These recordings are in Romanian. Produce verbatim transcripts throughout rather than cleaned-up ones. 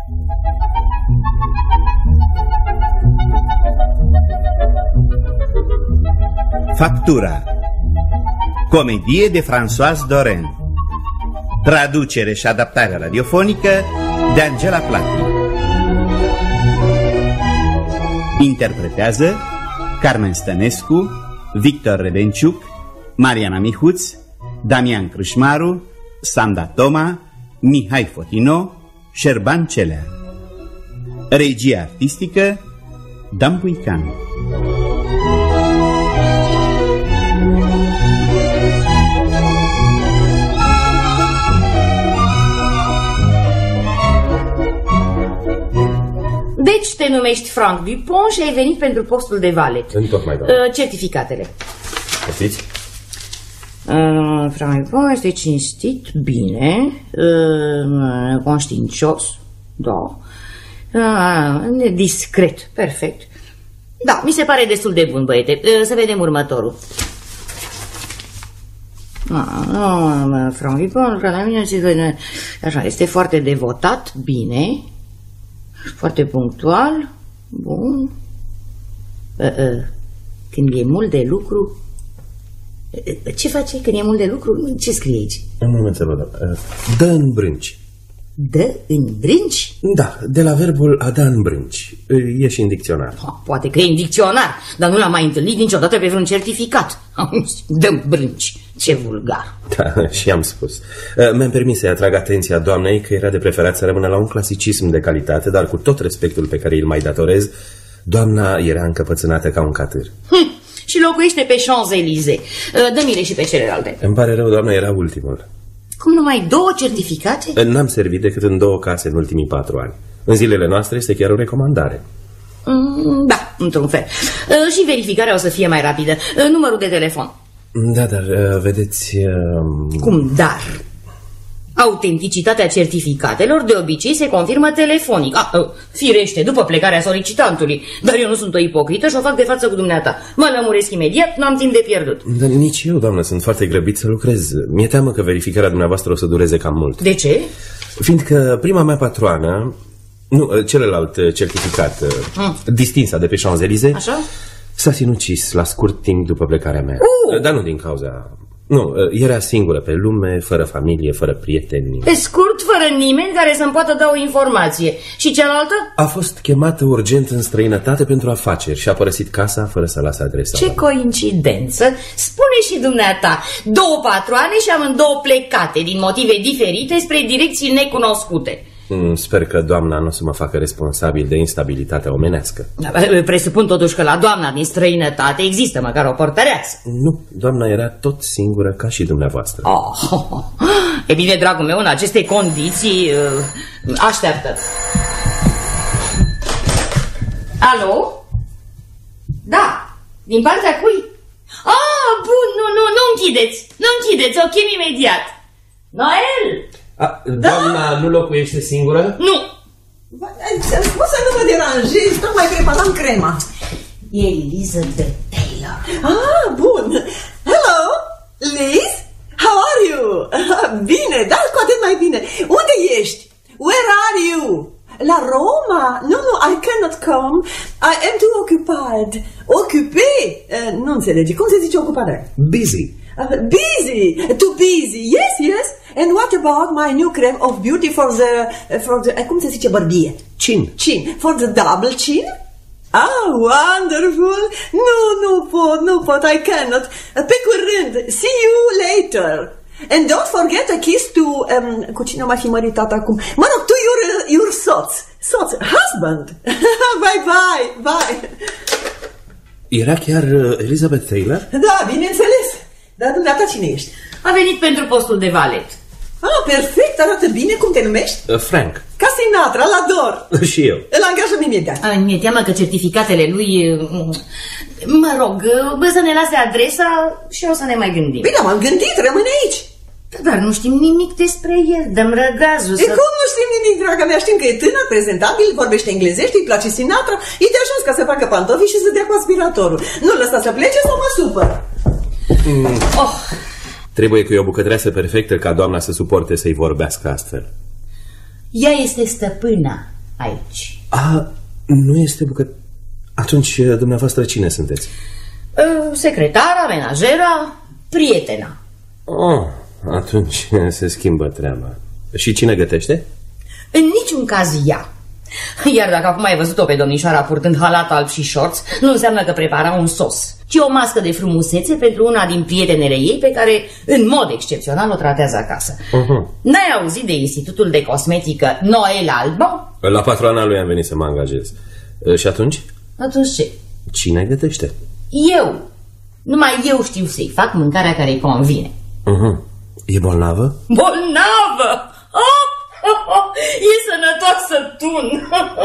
Factura. Comedie de Françoise Doren. Traducere și adaptare radiofonică de Angela Plati. Interpretează Carmen Stănescu, Victor Redenciuc, Mariana Mihuț, Damian Crâșmaru, Sanda Toma, Mihai Fotino, Șerban Celea. Regie artistică Dan Puican. Deci te numești Franck Dupont și ai venit pentru postul de valet. Întocmai, doamne. Uh, certificatele. Poftiți? Uh, Franck Dupont este cinstit, bine, uh, conștiincios, da, uh, discret, perfect. Da, mi se pare destul de bun, băiete. Uh, să vedem următorul. Uh, Franck Dupont, la mine, așa, este foarte devotat, bine. Foarte punctual, bun. Când e mult de lucru... Ce face când e mult de lucru? Ce scrie aici? Un moment să vă dau. Dă în brânci. Dă în brânci? Da, de la verbul a da în brânci. E și în dicționar. Ha, poate că e în dicționar, dar nu l-am mai întâlnit niciodată pe vreun certificat. Dă în brânci. Ce vulgar. Da, și am spus. Mi-am permis să-i atrag atenția doamnei că era de preferat să rămână la un clasicism de calitate, dar cu tot respectul pe care îl mai datorez, doamna era încăpățânată ca un catâr. Hm, și locuiește pe Champs-Élysées. Dă-mi-le și pe celelalte. Îmi pare rău, doamna, era ultimul. Cum numai două certificate? N-am servit decât în două case în ultimii patru ani. În zilele noastre este chiar o recomandare. Mm, da, într-un fel. Și verificarea o să fie mai rapidă. Numărul de telefon. Da, dar vedeți... Cum dar? Autenticitatea certificatelor de obicei se confirmă telefonic. Ah, firește, după plecarea solicitantului. Dar eu nu sunt o ipocrită și o fac de față cu dumneata. Mă lămuresc imediat, n-am timp de pierdut. Dar nici eu, doamnă, sunt foarte grăbit să lucrez. Mi-e teamă că verificarea dumneavoastră o să dureze cam mult. De ce? Fiindcă prima mea patroană, nu, celălalt certificat, hmm. distinsa de pe Champs-Élysées, așa? S-a sinucis la scurt timp după plecarea mea. uh. Dar nu din cauza... Nu, era singură pe lume, fără familie, fără prieteni. Pe scurt, fără nimeni care să-mi poată da o informație. Și cealaltă? A fost chemată urgent în străinătate pentru afaceri și a părăsit casa fără să lase adresa. Ce coincidență! Spune și dumneata. Două patroane și amândouă plecate din motive diferite spre direcții necunoscute. Sper că doamna nu o să mă facă responsabil de instabilitatea omenească. Presupun totuși că la doamna din străinătate există măcar o portăreață. Nu, doamna era tot singură ca și dumneavoastră. Oh, e bine, dragul meu, în aceste condiții așteaptă. Alo? Da, din partea cui? Ah, bun, nu, nu, nu închideți, nu închideți, o chem imediat. Noel! A, doamna da? Nu locuiește singură? Nu. Poți să nu mă deranjezi, tocmai preparam crema. E Elizabeth Taylor. Ah, bun. Hello, Liz, how are you? Bine, dar cu atât mai bine. Unde ești? Where are you? La Roma? Nu, nu, I cannot come. I am too occupied. Occupé? Uh, nu înțelegi. Cum se zice ocupare? Busy. Uh, busy, too busy, yes, yes. And what about my new cream of beauty for the, for the, cum se zice bărbie? Chin. Chin, for the double chin? Ah, wonderful. Nu, nu pot, nu pot, I cannot. Pe curând, see you later. And don't forget a kiss to, um, cu cine m-a fi măritat acum? Mă rog, to your, your soț, soț, husband. Bye, bye, bye. Era chiar Elizabeth Taylor? Da, bineînțeles. Dar dumneata cine ești? A venit pentru postul de valet. Ah, perfect, arată bine. Cum te numești? Uh, Frank. Ca Sinatra, l-ador. Și eu. Îl angajăm imediat. Mi-e teamă că certificatele lui... Mă rog, bă, să ne lase adresa și o să ne mai gândim. Bine, m-am gândit, rămâne aici. Dar nu știm nimic despre el, dăm răgazul să... E cum nu știm nimic, draga mea? Știm că e tânăr, prezentabil, vorbește englezește, îi place Sinatra. E de ajuns ca să facă pantofi și să dea cu aspiratorul. Nu lăsa să plece sau mă supăr. Mm. Oh. Trebuie că e o bucătreasă perfectă ca doamna să suporte să-i vorbească astfel. Ea este stăpâna. aici. A, nu este bucăt... Atunci, dumneavoastră, cine sunteți? Secretara, menajera, prietena. Oh, atunci se schimbă treaba. Și cine gătește? În niciun caz ea. Iar dacă acum ai văzut-o pe domnișoara purtând halat alb și șorț, nu înseamnă că prepara un sos, ci o mască de frumusețe pentru una din prietenele ei pe care, în mod excepțional, o tratează acasă. uh-huh. N-ai auzit de Institutul de Cosmetică Noel Alba? La patroana lui am venit să mă angajez. Și atunci? Atunci ce? Cine gătește? Eu. Numai eu știu să-i fac mâncarea care îi convine. uh-huh. E bolnavă? Bolnavă? Oh! E sănătoasă tun.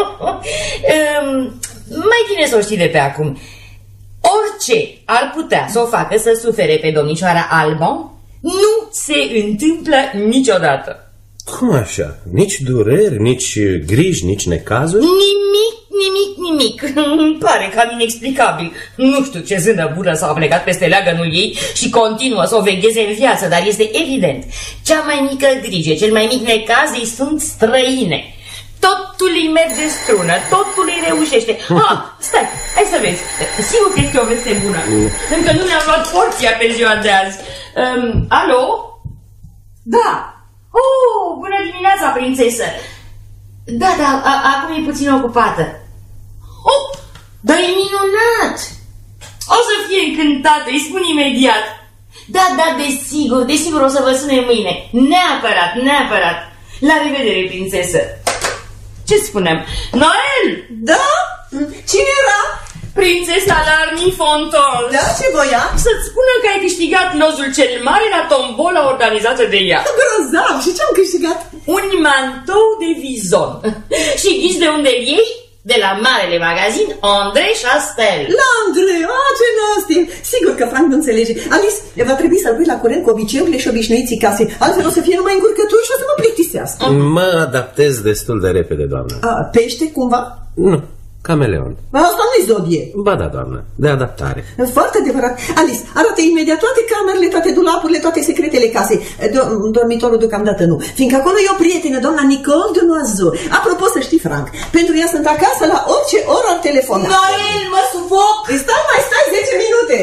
Mai bine să o știi de pe acum. Orice ar putea să o facă să sufere pe domnișoara Albon nu se întâmplă niciodată. Cum așa? Nici dureri, nici griji, nici necazuri? Nimic, nimic, nimic. Îmi pare cam inexplicabil. Nu știu ce zână bună s-a plecat peste leagănul ei și continuă să o vegheze în viață, dar este evident. Cea mai mică grijă, cel mai mic necaz îi sunt străine. Totul îi merge strună, totul îi reușește. Ah, stai, hai să vezi. Sigur că este o veste bună. Încă nu mi-am luat porția pe ziua de azi. Um, alo? Da. Oh, bună dimineața, prințesă. Da, da, a, acum e puțin ocupată. Oh, dar e minunat. O să fie încântată, îi spun imediat. Da, da, desigur, desigur o să vă sune mâine. Neapărat, neapărat. La revedere, prințesă. Ce spunem? Noel! Da? Cine era? Prințesa Larni Fonton. Da, ce voia? Să-ți spună că ai câștigat lozul cel mare la tombola organizată de ea. Grozav! Și ce-am câștigat? Un mantou de vizon. Și ghiți de unde iei? De la marele magazin André Chastel. La André, a, ce nastim. Sigur că Frank nu înțelege. Alice, va trebui să-l pui la curent cu obiceiurile și obișnuiții casei. Altfel o să fie numai încurcături și o să mă plictisească. Mă adaptez destul de repede, doamnă. A, pește, cumva? Nu, cameleon. Asta nu-i zodie. Ba da, doamnă, de adaptare. Foarte adevărat. Alice, arată imediat toate camerele, toate dulapurile, toate secretele casei. Do- dormitorul deocamdată nu, fiindcă acolo e o prietenă, doamna Nicole de Noiseau. Apropo, să știi, Frank, pentru ea sunt acasă la orice oră ar telefona. Noel, mă sufoc! Stai, mai stai zece minute.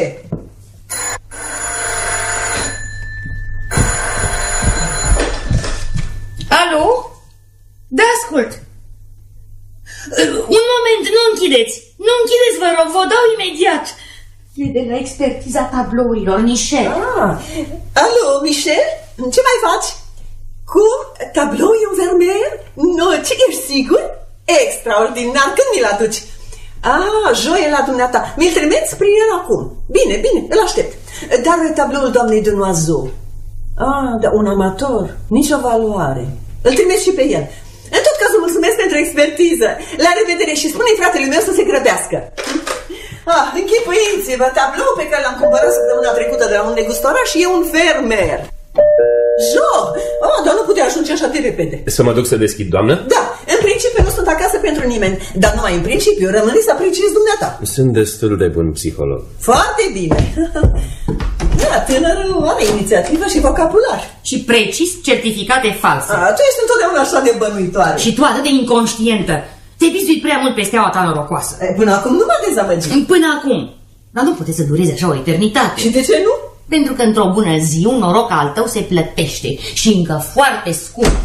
Alo? Da, ascult. Un moment, nu închideți. Nu închideți, vă rog, vă dau imediat. E de la expertiza tablourilor, Michel. Ah, alo, Michel? Ce mai faci? Cum? Tablou e un vermeer? Nu, ce ești sigur? Extraordinar, când mi-l aduci? Ah, joi la dumneata. Mi-l trimiți spre el acum. Bine, bine, îl aștept. Dar tabloul doamnei de Noiseau. Ah, dar un amator, nicio valoare. Îl trimeți și pe el. În tot cazul, mulțumesc pentru expertiză. La revedere și spune-i fratelui meu să se grăbească. Ah, închipuiți-vă, tabloul pe care l-am cumpărat săptămâna trecută de la un negustoraș e un fermer. Jo! Oh, dar nu putea ajunge așa de repede. Să mă duc să deschid, doamnă? Da, în principiu nu sunt acasă pentru nimeni, dar numai în principiu rămâne să apreciezi dumneata. Sunt destul de bun psiholog. Foarte bine. Da, tânărul are inițiativă și vocabular. Și precis certificate false. A, tu ești întotdeauna așa de bănuitoare. Și tu atât de inconștientă. Te-ai bizuit prea mult pe steaua ta norocoasă. E, până acum nu m-a dezamăgit. Până acum. Dar nu poate să dureze așa o eternitate. Și de ce nu? Pentru că într-o bună zi un noroc al tău se plătește și încă foarte scump.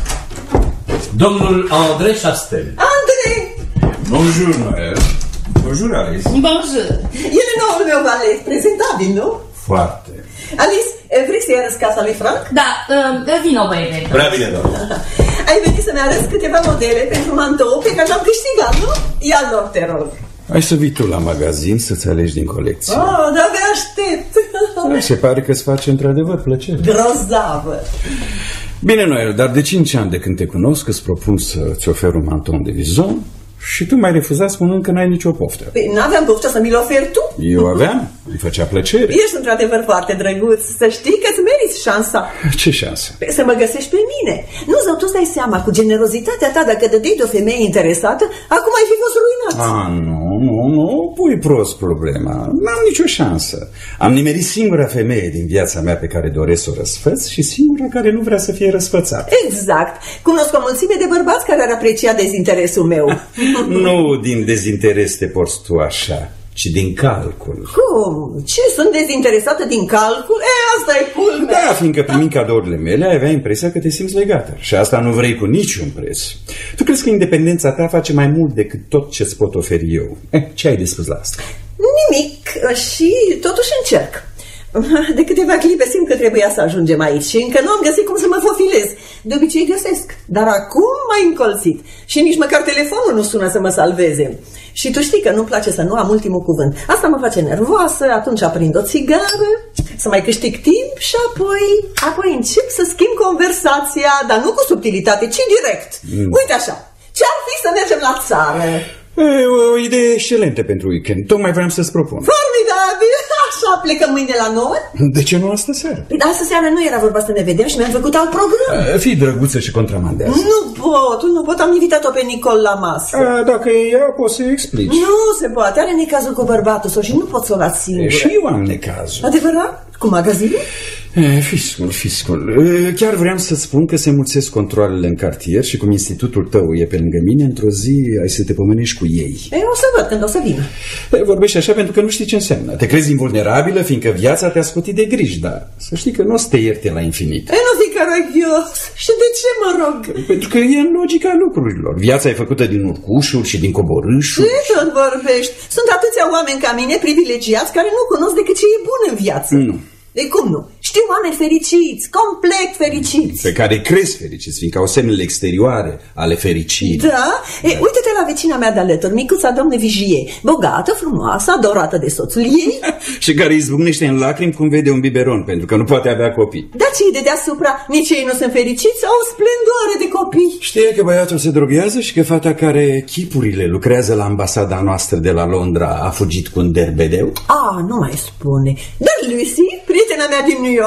Domnul André Chastel. André! Bonjour, Noël. Bonjour, Alice. Bonjour. El e noul meu valet, prezentabil, nu? Foarte. Alice, vrei să-i arăți casa lui Frank? Da, uh, vino, băiete. Prea bine, doamnă. Ai venit să-mi arăți câteva modele pentru mantou pe care l-am câștigat, nu? Ia lor, te rog. Hai să vii tu la magazin să-ți alegi din colecție. Oh, dar abia aștept. Da, se pare că îți face într-adevăr plăcere. Grozavă. Bine, Noel, dar de cinci ani de când te cunosc îți propun să-ți ofer un manton de vizon și tu m-ai refuzat spunând că n-ai nicio poftă. Păi n-aveam poftă să mi-l oferi tu. Eu aveam, îmi făcea plăcere. Ești într-adevăr foarte drăguț. Să știi că îți meriți șansa. Ce șansă? Păi să mă găsești pe mine. Nu, zău, tu stai seama, cu generozitatea ta, dacă dădeai de o femeie interesată, acum ai fi fost ruinat. Ah, nu, nu, nu, pui prost problema. N-am nicio șansă. Am nimerit singura femeie din viața mea pe care doresc să o răsfăț și singura care nu vrea să fie răsfățată. Exact. Cunosc o mulțime de bărbați care ar aprecia dezinteresul meu. Nu din dezinteres te porți tu așa, ci din calcul. Cum? Ce? Sunt dezinteresată din calcul? E, asta e culmea. Da, fiindcă primind cadourile mele ai avea impresia că te simți legată. Și asta nu vrei cu niciun preț. Tu crezi că independența ta face mai mult decât tot ce-ți pot oferi eu? Eh, ce ai de spus la asta? Nimic. Și totuși încerc. De câteva clipe simt că trebuia să ajungem aici și încă nu am găsit cum să mă fofilez. De obicei găsesc, dar acum m-ai încolțit. Și nici măcar telefonul nu sună să mă salveze. Și tu știi că nu-mi place să nu am ultimul cuvânt. Asta mă face nervoasă, atunci aprind o țigară, să mai câștig timp și apoi, apoi încep să schimb conversația, dar nu cu subtilitate, ci direct. Mm. Uite așa, ce-ar fi să mergem la țară? E o idee excelentă pentru weekend. Tocmai vreau să-ți propun. Formidabil! Așa, plecăm mâine la nouă? De ce nu astă seară? Păi, astă seară nu era vorba să ne vedem și mi-am făcut alt program. A, fii drăguță și contramandează. Nu pot, nu pot, am invitat-o pe Nicol la masă. A, dacă e ea, poți să-i explici. Nu se poate, are necazul cu bărbatul său și nu pot să o las singură. Și eu am necazul. Adevărat? Cu magazinul? E, fiscul, fiscul. E, chiar vreau să-ți spun că se mulțesc controalele în cartier și cum institutul tău e pe lângă mine, într-o zi ai să te pomenești cu ei. E, o să văd când o să vină. E, vorbești așa pentru că nu știi ce înseamnă. Te crezi invulnerabilă fiindcă viața te-a scutit de griji, dar să știi că nu o să te ierte la infinit. E, nu fi caragios. Și de ce mă rog? Pentru că e în logica lucrurilor. Viața e făcută din urcușuri și din coborâșuri. Ce tot vorbești? Sunt atâția oameni ca mine privilegiați care nu cunosc decât ce e bun în viață. Nu. De cum nu? Știu oameni fericiți, complet fericiți. Pe care crezi fericiți, fiindcă au semnele exterioare ale fericirii. Da? E, uite-te la vecina mea de alături, micuța doamnă Vigie, bogată, frumoasă, adorată de soțul ei. Și care izbucnește în lacrimi cum vede un biberon, pentru că nu poate avea copii. Dar cei de deasupra, nici ei nu sunt fericiți, au splendoare de copii. Știe că băiatul se droghează și că fata care chipurile lucrează la ambasada noastră de la Londra a fugit cu un derbedeu? Ah, nu mai spune. Dar Lucy, prietena mea din New York.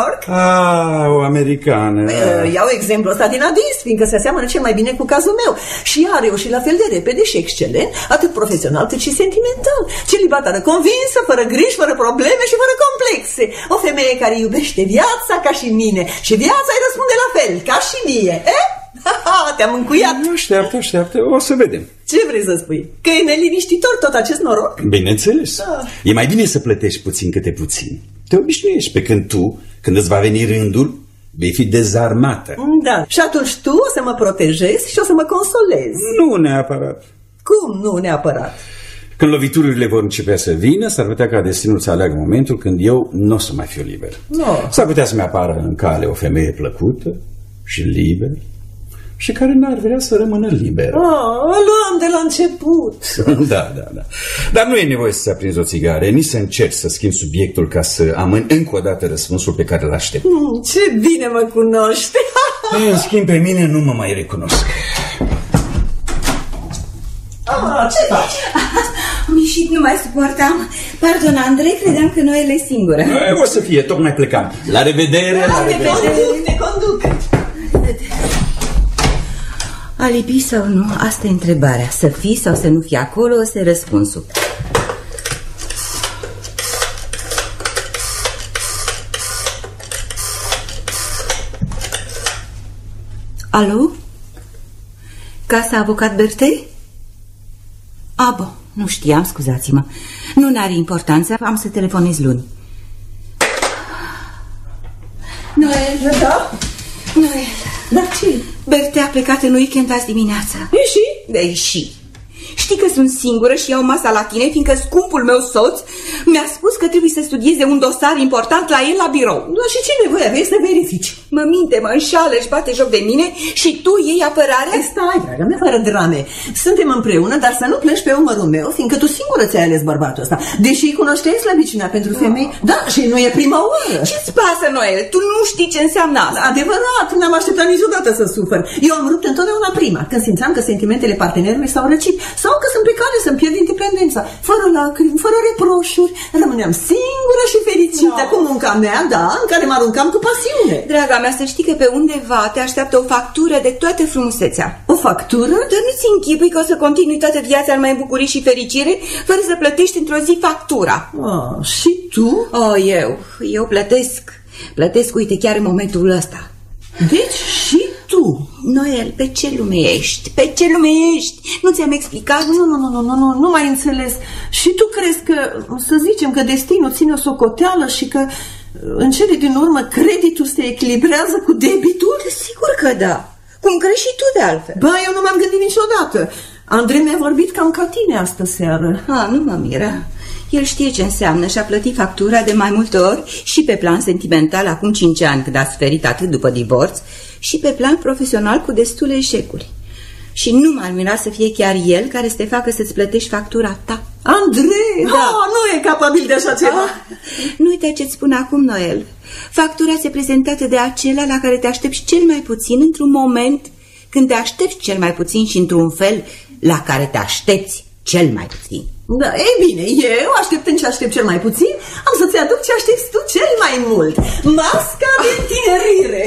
Ah, o americană. Iau exemplul ăsta din Adis, fiindcă se aseamănă cel mai bine cu cazul meu. Și ea a reușit la fel de repede și excelent, atât profesional cât și sentimental. Celibatară convinsă, fără griji, fără probleme și fără complexe. O femeie care iubește viața ca și mine. Și viața îi răspunde la fel, ca și mie. Eh? Te-am încuiat. Așteaptă, așteaptă, o să vedem. Ce vrei să spui? Că e neliniștitor tot acest noroc? Bineînțeles. Ah. E mai bine să plătești puțin câte puțin. Te obișnuiești, pe când tu, când îți va veni rândul, vei fi dezarmată. Da, și atunci tu o să mă protejezi și o să mă consolezi. Nu neapărat. Cum nu neapărat? Când loviturile vor începea să vină, s-ar putea ca destinul să aleagă momentul când eu nu o să mai fiu liber. No. S-ar putea să-mi apară în cale o femeie plăcută și liberă și care n-ar vrea să rămână liberă. Oh, o luam de la început. Da, da, da. Dar nu e nevoie să-ți aprinzi o țigară, nici să încerci să schimbi subiectul ca să amâni încă o dată răspunsul pe care îl aștept. Mm, ce bine mă cunoști. În schimb, pe mine nu mă mai recunosc. Ah, ce faci? Am ieșit, nu mai suportam. Pardon, Andrei, credeam că Noel e singură. O să fie, tocmai plecam. La revedere, la, la revedere. Te conduc, te conduc. Alibi sau nu? Asta e întrebarea. Să fii sau să nu fii acolo, ăsta e răspunsul. Alo? Casa avocat Bertei? A, bun, nu știam, scuzați-mă. Nu n-are importanță, am să telefonez luni. Noel? Da? Noel. Dar ce? Bertea a plecat în weekend azi dimineața. E și? De și. Știi că sunt singură și iau masa la tine, fiindcă scumpul meu soț mi-a spus că trebuie să studieze un dosar important la el la birou. Da, și ce nevoie aveai să verifici? Mă minte, mă înșală, își bate joc de mine și tu iei apărarea? Stai, dragă mea, fără drame. Suntem împreună, dar să nu pleci pe umărul meu, fiindcă tu singură ți-ai ales bărbatul ăsta. Deși cunoșteai slăbiciunea pentru femei, da, și nu e prima oară. Ce-ți pasă, Noel? Tu nu știi ce înseamnă asta. Adevărat, n-am așteptat niciodată să sufăr. Eu am rupt întotdeauna prima, când simțeam că sentimentele partenerului s-au răcit sau că sunt pe cale să-mi pierd independența. Fără lacrimi, fără reproșuri, rămâneam singură și fericită no. cu munca mea, da, în care mă aruncam cu pasiune. Draga mea, să știi că pe undeva te așteaptă o factură de toată frumusețea. O factură? Dar nu-ți închipui că o să continui toată viața numai în bucurii și fericire, fără să plătești într-o zi factura. Oh, și tu? Oh, eu, eu plătesc, plătesc, uite, chiar în momentul ăsta. Deci și tu? Noel, pe ce lume ești? Pe ce lume ești? Nu ți-am explicat? Nu, nu, nu, nu, nu, nu, nu mai înțeles. Și tu crezi că, să zicem că destinul ține o socoteală și că în cele din urmă creditul se echilibrează cu debitul? Sigur că da. Cum crezi și tu de altfel? Ba, eu nu m-am gândit niciodată. Andrei mi-a vorbit cam ca tine astă seară. Ah, nu mă miră. El știe ce înseamnă și a plătit factura de mai multe ori și pe plan sentimental acum cinci ani când a suferit atât după divorț și pe plan profesional cu destule eșecuri. Și nu m-ar mira să fie chiar el care să te facă să-ți plătești factura ta. Andrei, da. ah, nu e capabil de așa ceva. Ah, nu uita ce-ți spun acum, Noel. Factura ți-e prezentată de acela la care te aștepți cel mai puțin într-un moment când te aștepți cel mai puțin și într-un fel la care te aștepți cel mai puțin. Da, ei bine, eu, așteptând ce aștept cel mai puțin, am să-ți aduc ce aștepți tu cel mai mult. Masca de întinerire.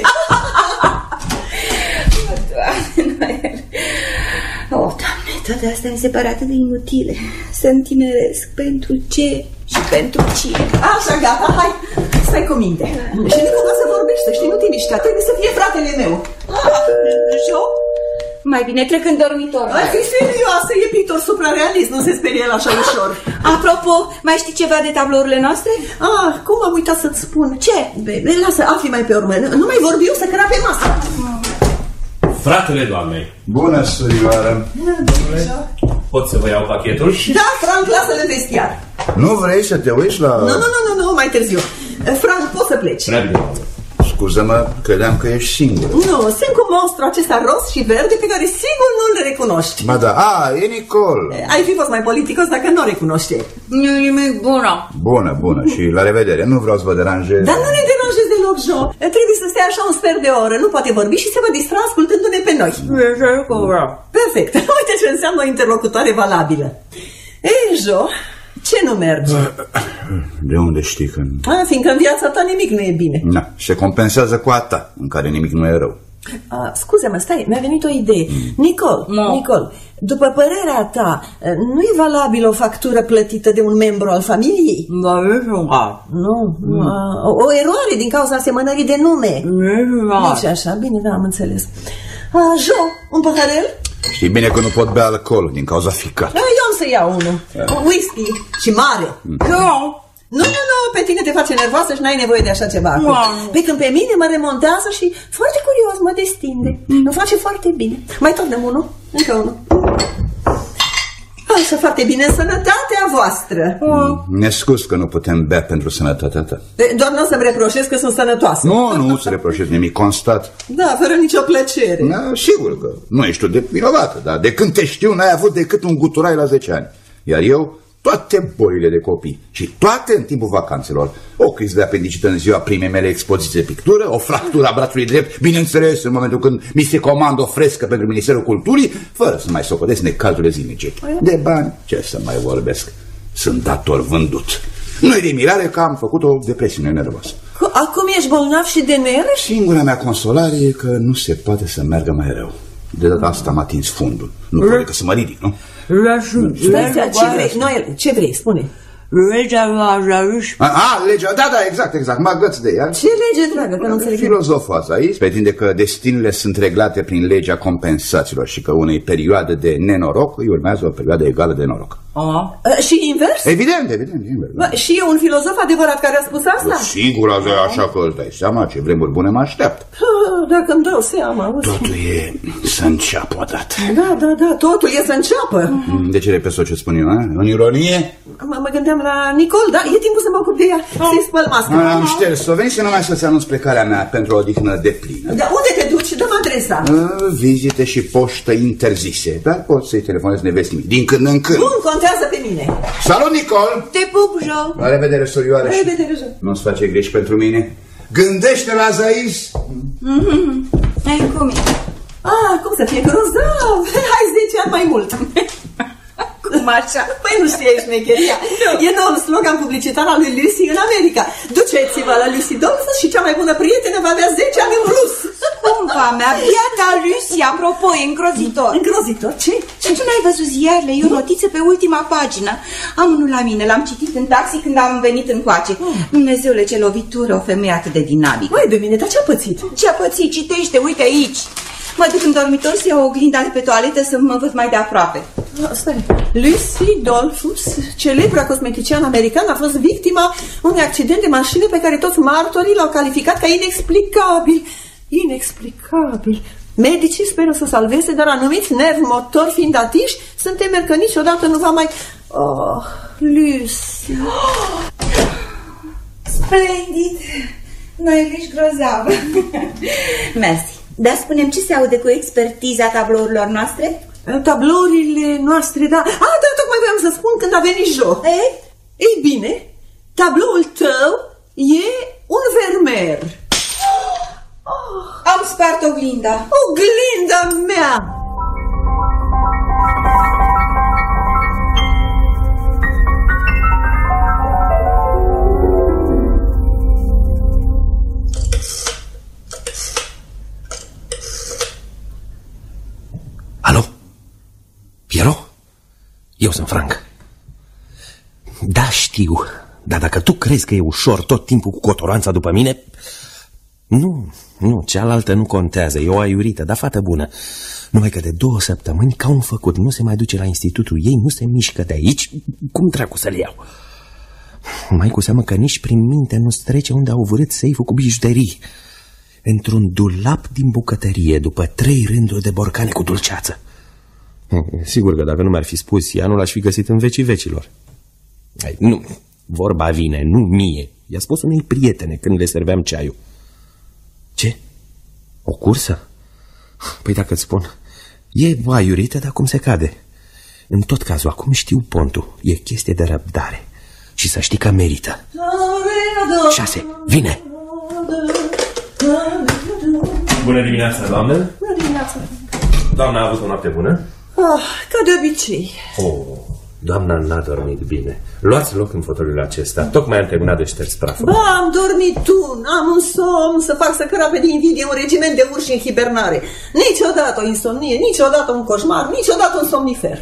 Oh, Doamne, toate astea mi se pare atât de inutile. Să întineresc pentru ce și pentru cine. Așa, gata, hai, stai cu minte. Și nu cumva să vorbești, să știi, nu te mișca, trebuie să fie fratele meu. Joc? Mai bine trec în dormitor. Ai fi serioasă, e pictor suprarealist, nu se sperie el așa ușor. Apropo, mai știi ceva de tablourile noastre? Ah, cum am uitat să-ți spun. Ce? Bine, lasă, afli mai pe urmă. Nu mai vorbi eu să crape masa. Fratele doamnei. Bună, surioară. Pot să vă iau pachetul? Da, Frank, lasă-l în vestiar. Nu vrei să te uiți la... Nu, nu, nu, nu, nu mai târziu. Frank, poți să pleci. Prea bine. Scuză-mă, credeam că ești singur. Nu, sunt cu monstru acesta roz și verde pe care sigur nu-l recunoști. Ba da, a, e Nicol. Ai fi fost mai politicos dacă nu o recunoște. Nu e nimic bună. Bună, bună și la revedere. Nu vreau să vă deranjez. Dar nu ne deranjezi deloc, Jo. Trebuie să stea așa un sfert de oră. Nu poate vorbi și se va distra ascultându-ne pe noi. Perfect. Uite ce înseamnă o interlocutoare valabilă. Ei, Jo, ce nu merge? De unde știi că... A, fiindcă în viața ta nimic nu e bine. Na, se compensează cu a ta, în care nimic nu e rău. A, scuze-mă, stai, mi-a venit o idee. Nicol, no. Nicol, după părerea ta, nu e valabilă o factură plătită de un membru al familiei? Da, nu. Nu, mm. o, o eroare din cauza asemănării de nume. Nu. Nici așa, bine, da, am înțeles. A, Jo, un paharel? Știi bine că nu pot bea alcool din cauza ficat. A, eu am să iau unul. Un whisky și mare. Nu. Nu, nu, nu, pe tine te face nervoasă și n-ai nevoie de așa ceva. Wow. Pe când pe mine mă remontează și foarte curios mă destinde. Mă face foarte bine. Mai tornăm unul, încă unul. Așa, foarte bine, în sănătatea voastră. Wow. Ne scuz că nu putem bea pentru sănătatea ta. Doar nu o să-mi reproșez că sunt sănătoasă. Nu, nu să reproșez nimic, constat. Da, fără nicio plăcere. Da, sigur că nu ești tu de vinovată, dar de când te știu n-ai avut decât un guturai la zece ani. Iar eu... toate bolile de copii și toate în timpul vacanțelor. O criză de apendicită în ziua primei mele expoziții de pictură, o fractură a brațului drept, bineînțeles în momentul când mi se comandă o frescă pentru Ministerul Culturii, fără să mai socotesc necazurile zilnice. De bani, ce să mai vorbesc, sunt dator vândut. Nu e de mirare că am făcut o depresiune nervoasă. Acum ești bolnav și de nervi? Singura mea consolare e că nu se poate să meargă mai rău. De data asta am atins fundul. Nu pot decât să mă ridic, nu? Stai, ce vrei, Noel, ce vrei, spune. Legea lui Ajariș. A, a, legea, da, da, exact, exact, mă agăț de ea. Ce lege, dragă, că nu înțeleg. Filozoful asta aici pretinde că destinele sunt reglate prin legea compensațiilor și că unei perioade de nenoroc îi urmează o perioadă egală de noroc. A, și invers? Evident, evident, invers. Ba, și e un filozof adevărat care a spus asta? Sigur, așa că îți dai seama ce vremuri bune mă așteaptă. Dacă îmi dau seama. Totul e să înceapă odată. Da, da, da, totul e să înceapă. De ce repezi tot ce spun eu, a? În ironie? Mă, mă gândeam la Nicol, da, e timpul să mă ocup de ea, să-i spăl masca. Am șters-o, veni și numai să-ți anunț plecarea mea pentru o odihnă deplină. Dar unde te duci? Dă-mi adresa. Vizite și poștă interzise, dar poți să-i telefonezi nevestii din când în când. Nu contează pe mine. Salut, Nicol! Te pup, Jo. La revedere, surioară. La revedere, Jo. Nu-ți face griji pentru mine? Gândește la Zais! Mm-hmm. Ai cum e? Ah, cum să fie grozav? Hai zece ani mai mult. lăsăm așa. Păi nu știi șmecheria. E noul slogan publicitar al lui Lucy în America. Duceți-vă la Lucy Dolphus și cea mai bună prietenă va avea zece ani în plus. Scumpa mea, biata Lucy, apropo, e îngrozitor. Îngrozitor? Ce? Și tu n-ai văzut ziarele? E o notiță pe ultima pagină. Am unul la mine, l-am citit în taxi când am venit încoace. Dumnezeule, ce lovitură, o femeie atât de dinamică. Mai de mine, dar ce-a pățit? Ce-a pățit? Citește, uite aici. Mă duc în dormitor să iau oglinda de pe toaletă să mă văd mai de aproape. Stai. Lucy Dolphus, celebra cosmetician american, a fost victima unui accident de mașină pe care toți martorii l-au calificat ca inexplicabil. Inexplicabil. Medicii speră să salveze, dar anumiți nervi motori fiind atiși, sunt temeri că niciodată nu va mai... Oh, Lucy... Splendid! Noi ești grozavă. Mersi. Dar spunem ce se aude cu expertiza tablourilor noastre? Tablourile noastre, da. Ah, da, tocmai voiam să spun când a venit Jo. Ei? Ei bine, tabloul tău e un vermeer. Oh, am spart oglinda. Oglinda mea! Alo? Piero? Eu sunt Frank. Da, știu. Dar dacă tu crezi că e ușor tot timpul cu cotoranța după mine... Nu, nu, cealaltă nu contează. E o aiurită, dar fată bună. Numai că de două săptămâni, ca un făcut, nu se mai duce la institutul ei, nu se mișcă de aici. Cum dracu să-l iau? Mai cu seamă că nici prin minte nu trece unde au vrut seiful cu bijuterii. Într-un dulap din bucătărie, după trei rânduri de borcane cu dulceață. Sigur că dacă nu mi-ar fi spus ea, nu l-aș fi găsit în vecii vecilor. Hai, nu, vorba vine, nu mie. I-a spus unei prietene când le serveam ceaiul. Ce? O cursă? Păi dacă îți spun, e aiurită, dar cum se cade. În tot cazul, acum știu pontul. E chestie de răbdare. Și să știi că merită. Șase, vine! Bună dimineața, doamnă! Bună dimineața! Doamna a avut o noapte bună? Oh, ca de obicei. Oh, doamna n-a dormit bine. Luați loc în fotoliul acesta. Tocmai am terminat de șters praful. Ba, am dormit tu, am un somn să fac să cărape de invidie un regiment de urși în hibernare. Niciodată o insomnie, niciodată un coșmar, niciodată un somnifer.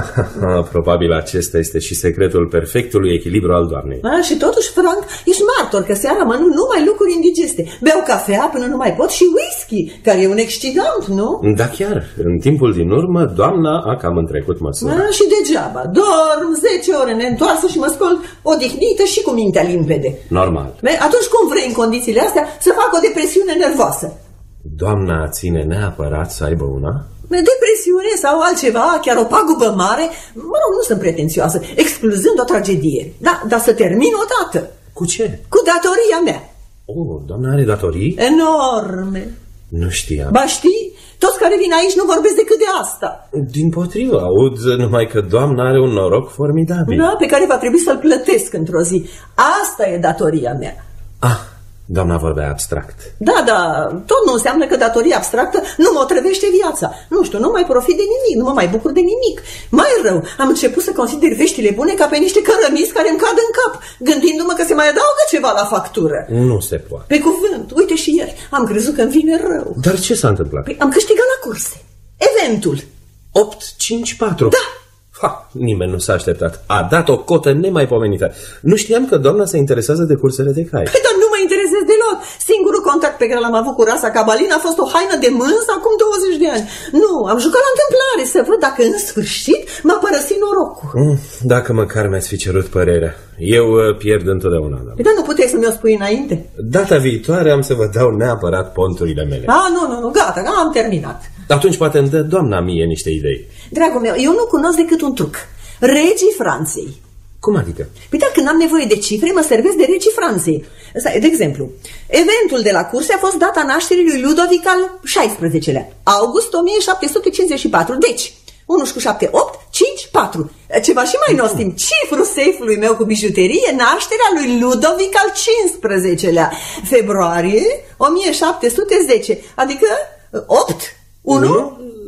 Probabil acesta este și secretul perfectului echilibru al doamnei. A, și totuși, Frank, ești martor că seara mănânc numai lucruri indigeste. Beau cafea până nu mai pot și whisky, care e un excident, nu? Da, chiar. În timpul din urmă, doamna a cam întrecut măsura. A, și degeaba. Dorm zece ore neîntoarsă și mă scol odihnită și cu mintea limpede. Normal. Atunci cum vrei în condițiile astea să fac o depresiune nervoasă? Doamna ține neapărat să aibă una? Depresiune sau altceva, chiar o pagubă mare? Mă rog, nu sunt pretențioasă, excluzând o tragedie. Da, dar să termin odată. Cu ce? Cu datoria mea. Oh, doamna are datorii? Enorme. Nu știam. Ba știi? Toți care vin aici nu vorbesc decât de asta. Dimpotrivă, aud numai că doamna are un noroc formidabil. Da, pe care va trebui să-l plătesc într-o zi. Asta e datoria mea. Ah, doamna vorbea abstract. Da, da, tot nu înseamnă că datoria abstractă nu mă otrăvește viața. Nu știu, nu mai profit de nimic, nu mă mai bucur de nimic. Mai rău, am început să consider veștile bune ca pe niște cărămizi care îmi cad în cap, gândindu-mă că se mai adaugă ceva la factură. Nu se poate. Pe cuvânt, uite și ieri, am crezut că îmi vine rău. Dar ce s-a întâmplat? Păi am câștigat la curse. Eventul. opt cinci patru. Da. Ha, nimeni nu s-a așteptat. A dat o cotă nemaipomenită. Nu știam că doamna se interesează de cursele de cai. Păi, dar nu mă interesez deloc. Singurul contact pe care l-am avut cu rasa cabalin a fost o haină de mânz acum douăzeci de ani. Nu, am jucat la întâmplare să văd dacă în sfârșit m-a părăsit norocul. Mm, dacă măcar mi-ați fi cerut părerea. Eu uh, pierd întotdeauna. Păi, dar nu puteai să mi-o spui înainte? Data viitoare am să vă dau neapărat ponturile mele. Ah, nu, nu, nu, gata, am terminat. Atunci poate îmi dă doamna mie niște idei. Dragul meu, eu nu cunosc decât un truc. Regii Franței. Cum adică? Păi da, când am nevoie de cifre, mă servesc de regii Franței. De exemplu, eventul de la curse a fost data nașterii lui Ludovic al șaisprezecelea, august o mie șapte sute cincizeci și patru. Deci, unu cu șapte, opt, cinci, patru. Ceva și mai nostim, cifrul seifului meu cu bijuterie, nașterea lui Ludovic al cincisprezecelea, februarie o mie șapte sute zece, adică opt, unu,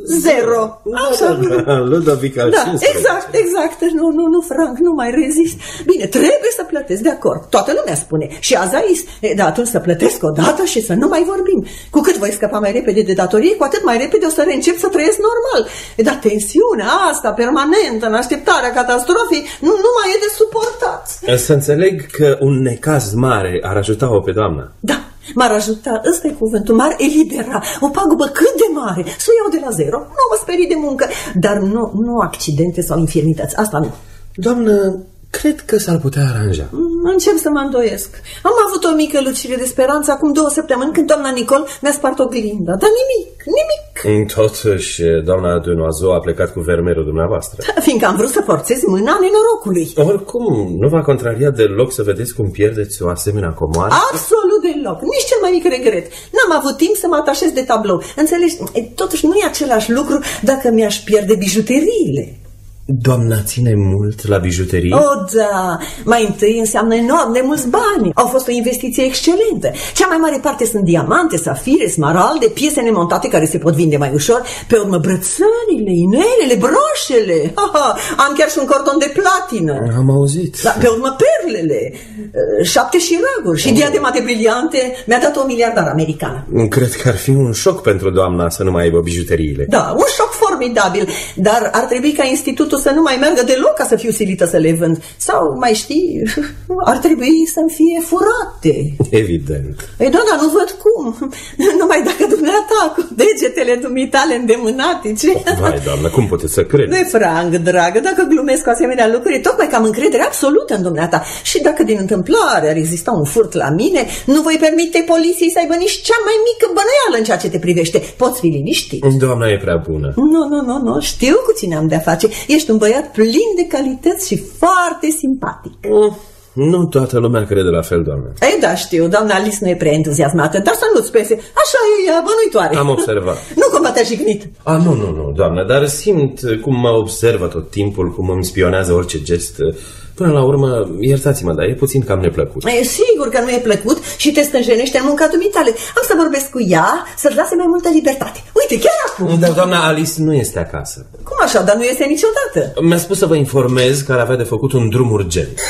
Zero. Așa. Ludovic al Da, cincisprezecelea. exact, exact. Nu, nu, nu, Frank, nu mai rezist. Bine, trebuie să plătesc, de acord. Toată lumea spune. Și Azais. E, da, atunci să plătesc o dată și să nu mai vorbim. Cu cât voi scăpa mai repede de datorie, cu atât mai repede o să reîncep să trăiesc normal. E, dar tensiunea asta permanentă în așteptarea catastrofei nu, nu mai e de suportat. Să înțeleg că un necaz mare ar ajuta-o pe doamna. Da, m-ar ajuta, ăsta e cuvântul, m-ar elibera. O pagubă cât de mare, să o iau de la zero. Nu mă sperii de muncă, dar nu, nu accidente sau infirmități, asta nu. Doamnă, cred că s-ar putea aranja. Încep să mă îndoiesc. Am avut o mică lucire de speranță acum două săptămâni când doamna Nicol mi-a spart oglinda, dar nimic, nimic. Totuși, doamna Denoiseau a plecat cu fermerul dumneavoastră. Fiindcă am vrut să forțez mâna nenorocului. Oricum, nu v-a contrariat deloc să vedeți cum pierdeți o asemenea comoară? Absolut deloc, nici cel mai mic regret. N-am avut timp să mă atașez de tablou. Înțelegi, totuși nu e același lucru dacă mi-aș pierde bijuteriile. Doamna ține mult la bijuterii? Oh, da! Mai întâi înseamnă enorm de mulți bani. Au fost o investiție excelentă. Cea mai mare parte sunt diamante, safire, smaralde, piese nemontate care se pot vinde mai ușor. Pe urmă brățările, inelele, broșele. Ha, ha. Am chiar și un cordon de platină. Am auzit. Da, pe urmă perlele, șapte șiraguri și diadema de briliante. Mi-a dat o miliardară americană. Cred că ar fi un șoc pentru doamna să nu mai aibă bijuteriile. Da, un șoc formidabil. Dar ar trebui ca institutul să nu mai meargă deloc ca să fiu silită să le vând. Sau, mai știi, ar trebui să-mi fie furate. Evident. Ei, da, dar nu văd cum. Numai dacă dumneata cu degetele dumitale îndemânatice. Vai, doamnă, cum puteți să credeți? De Frank, dragă, dacă glumesc cu asemenea lucruri, tocmai că am încredere absolută în dumneata. Și dacă din întâmplare ar exista un furt la mine, nu voi permite poliției să aibă nici cea mai mică bănuială în ceea ce te privește. Poți fi liniștit. Doamna e prea bună. Nu, nu, nu, nu, știu cu cine am de-a face. Ești un băiat plin de calități și foarte simpatic. Mm, nu toată lumea crede la fel, doamnă. Ei, da, știu, doamna Alice nu e prea entuziasmată, dar să nu-ți pese. Așa e ea, bănuitoare. Am observat. Nu cumva te-a jignit. A, nu, nu, nu, doamnă, dar simt cum mă observă tot timpul, cum îmi spionează orice gest. Până la urmă, iertați-mă, dar e puțin cam neplăcut. E sigur că nu e plăcut și te stânjenește în munca dumitale. Am să vorbesc cu ea să-ți lase mai multă libertate. Uite, chiar acum. Dar doamna Alice nu este acasă. Cum așa? Dar nu este niciodată. Mi-a spus să vă informez că ar avea de făcut un drum urgent.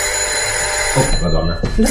Oh, la doamna. Da.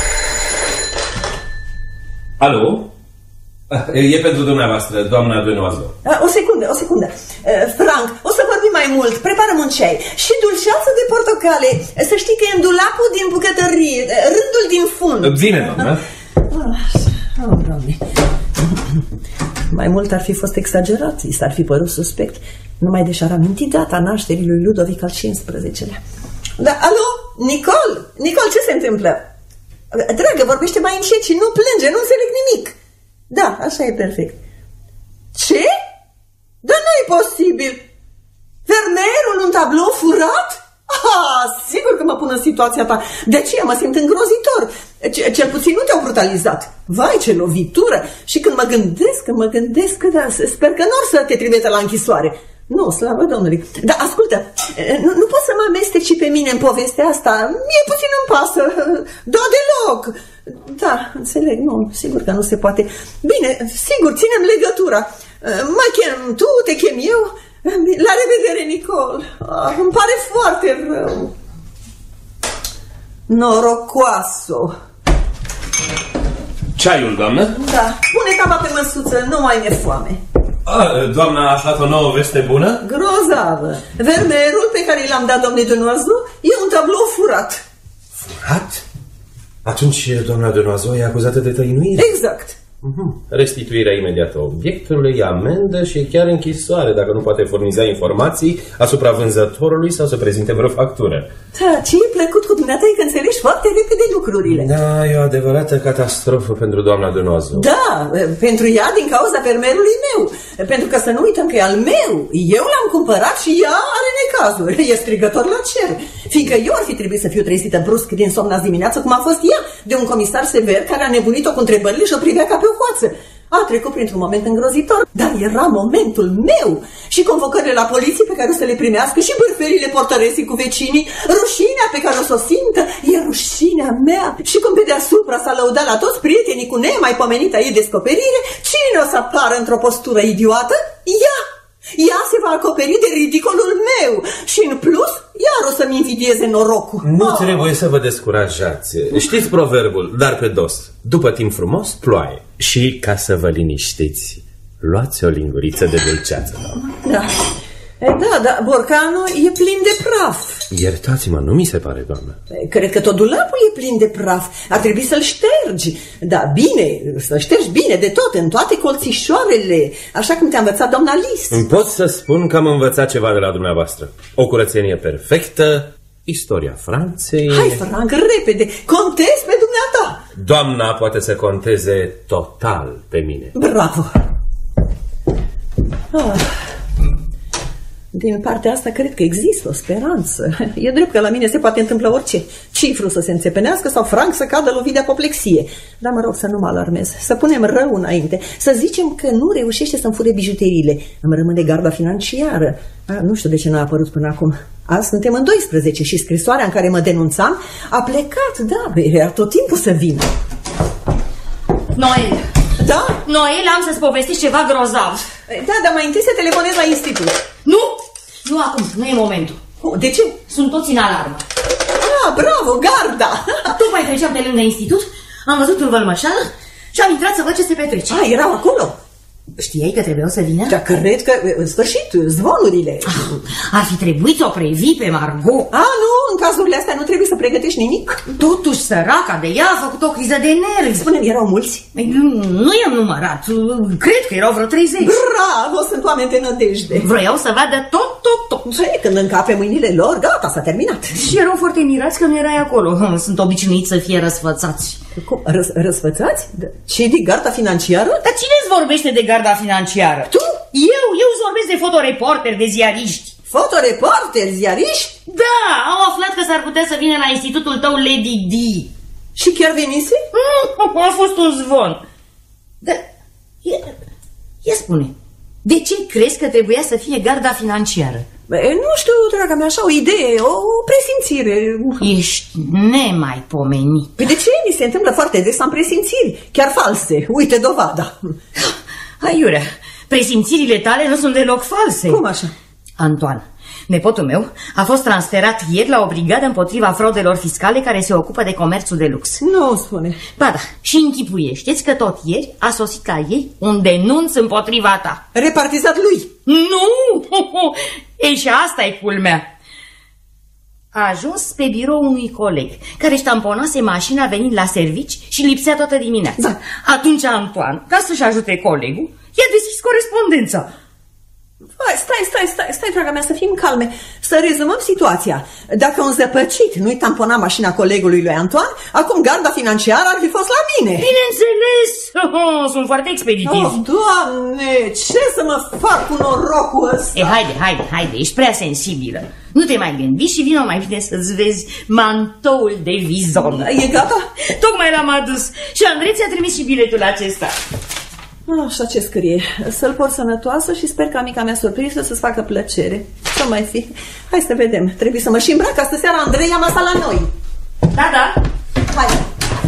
Alo? E pentru dumneavoastră, doamna Denoiseau. O secundă, o secundă. Frank, o să vorbim mai mult. Prepară-mi un ceai. Și dulceață de portocale. Să știi că e în dulapul din bucătărie, rândul din fund. Bine, doamna. Oh, Doamne. Mai mult ar fi fost exagerat, i s-ar fi părut suspect. Numai de și-ar aminti data nașterii lui Ludovic al cincisprezecelea. Da, alo? Nicol? Nicol, ce se întâmplă? Dragă, vorbește mai încet și nu plânge, nu înțeleg nimic. Da, așa e perfect. Ce? Dar nu e posibil. Fermerul un tablou furat? Ah, sigur că mă pun în situația ta. De aceea mă simt îngrozitor. Cel puțin nu te-au brutalizat. Vai, ce lovitură. Și când mă gândesc, când mă gândesc că da, sper că nu or să te trimite la închisoare. Nu, slavă Domnului. Dar ascultă, nu, nu poți să mă amesteci și pe mine în povestea asta. Mie puțin îmi pasă. Da, deloc. Da, înțeleg, nu, sigur că nu se poate. Bine, sigur, ținem legătura. Mă chem tu, te chem eu. La revedere, Nicol. Ah, îmi pare foarte rău. Norocoasă. Ceaiul, doamnă? Da, pune tava pe măsuță, nu mai mi-e foame. A, doamna a aflat o nouă veste bună? Grozavă. Vermerul pe care l-am dat domnului Denoiseau e un tablou furat. Furat? Atunci doamna Denoiseau e acuzată de tăinuire? Exact. Uh-huh. Restituirea imediată obiectului, amendă și chiar închisoare dacă nu poate furniza informații asupra vânzătorului sau să prezinte vreo factură. Da, ce e plăcut cu dumneata e că înțelegi foarte repede lucrurile. Da, e o adevărată catastrofă pentru doamna Denoiseau. Da, pentru ea din cauza fermerului meu. Pentru că să nu uităm că e al meu. Eu l-am cumpărat și ea are necazuri. E strigător la cer. Fiindcă eu ar fi trebuit să fiu trezită brusc din somn azi dimineață, cum a fost ea, de un comisar sever care a nebunit-o cu întrebările și o privea ca pe o hoață. A trecut printr-un moment îngrozitor, dar era momentul meu. Și convocările la poliție pe care o să le primească și bârferile portăresii cu vecinii, rușinea pe care o să o simtă, e rușinea mea. Și cum pe deasupra s-a lăudat la toți prietenii cu nemaipomenita ei descoperire, cine o să apară într-o postură idiotă? Ea! Ea se va acoperi de ridicolul meu și în plus iar o să-mi invidieze norocul. Nu oh. trebuie să vă descurajați. Știți proverbul, dar pe dos. După timp frumos, ploaie. Și ca să vă liniștiți, luați o linguriță de dulceață, doamnă. Da. Da, da, borcanul e plin de praf. Iertați-mă, nu mi se pare, doamnă. Cred că tot dulapul e plin de praf. Ar trebui să-l ștergi. Da, bine, să-l ștergi bine de tot, în toate colțișoarele, așa cum te-a învățat doamna Lis. Pot să spun că am învățat ceva de la dumneavoastră. O curățenie perfectă, istoria Franței... Hai, Frank, repede, contezi pe dumneata. Doamna poate să conteze total pe mine. Bravo. Ah. Din partea asta cred că există o speranță. E drept că la mine se poate întâmpla orice. Cifru să se înțepenească sau Frank să cadă lovit de apoplexie. Dar mă rog să nu mă alarmez. Să punem rău înainte. Să zicem că nu reușește să-mi fure bijuteriile. Îmi rămâne garda financiară. A, nu știu de ce n-a apărut până acum. Azi suntem în doisprezece și scrisoarea în care mă denunțam a plecat. Da, era tot timpul să vină. Noel. Da? Noel, am să-ți povestesc ceva grozav. Da, dar mai întâi să telefonez la institut. Nu! Nu acum, nu e momentul. De ce? Sunt toți în alarmă. Ah, bravo, garda! Tocmai treceam pe lângă institut, am văzut un vălmășal și am intrat să văd ce se petrece. Ah, erau acolo? Știai că trebuiau să vină? Da, cred că, în sfârșit, zvonurile. Ah, ar fi trebuit să o previi pe Margot. Ah, nu, în cazurile astea nu trebuie să pregătești nimic. Totuși, săraca de ea a făcut o criză de nervi. Spune-mi, erau mulți? Nu i-am numărat, cred că erau vreo treizeci. Bravo, sunt oameni de nădejde. Vroiau să vadă tot, tot, tot. Păi, când încape mâinile lor, gata, s-a terminat. Și erau foarte mirați că nu erai acolo. Sunt obișnuiți să fie răsfățați. Cum? Răs răsfățați? Ce de garda financiară? Dar cine îți vorbește de garda financiară? Tu? Eu, eu îți vorbesc de fotoreporteri, de ziariști. Fotoreporteri, ziariști? Da, au aflat că s-ar putea să vină la institutul tău Lady D. Și chiar venise? Mm, a fost un zvon. Dar, ia, ia spune, de ce crezi că trebuia să fie garda financiară? Nu știu, draga mea, așa o idee, o presimțire. Ești nemaipomenit. Păi de ce? Mi se întâmplă foarte des, am presimțiri, chiar false. Uite dovada. Aiurea, presimțirile tale nu sunt deloc false. Cum așa? Antoine, nepotul meu, a fost transferat ieri la o brigadă împotriva fraudelor fiscale care se ocupă de comerțul de lux. Nu spune. Ba da, și închipuiește-ți că tot ieri a sosit la ei un denunț împotriva ta. Repartizat lui? Nu! Ei, și asta e culmea. A ajuns pe birou unui coleg care își tamponase mașina venind la servici și lipsea toată dimineața. Da. Atunci Antoine, ca să-și ajute colegul, i-a deschis corespondența. Hai, stai, stai, stai, stai, draga mea, să fim calme. Să rezumăm situația. Dacă un zăpăcit nu-i tampona mașina colegului lui Antoine, acum garda financiară ar fi fost la mine. Bineînțeles! Oh, sunt foarte expeditiv. Oh, Doamne, ce să mă fac cu norocul ăsta? E, haide, haide, haide, ești prea sensibilă. Nu te mai gândi și vină mai bine să-ți vezi mantoul de vizon. E gata? Tocmai l-am adus și Andrei ți-a trimis și biletul acesta. Așa ce scrie. Să-l port sănătoasă și sper ca mica mea surpriză să-ți facă plăcere. Ce mai fi? Hai să vedem. Trebuie să mă și îmbrac. Astă seara Andrei ia masa la noi. Da, da. Hai.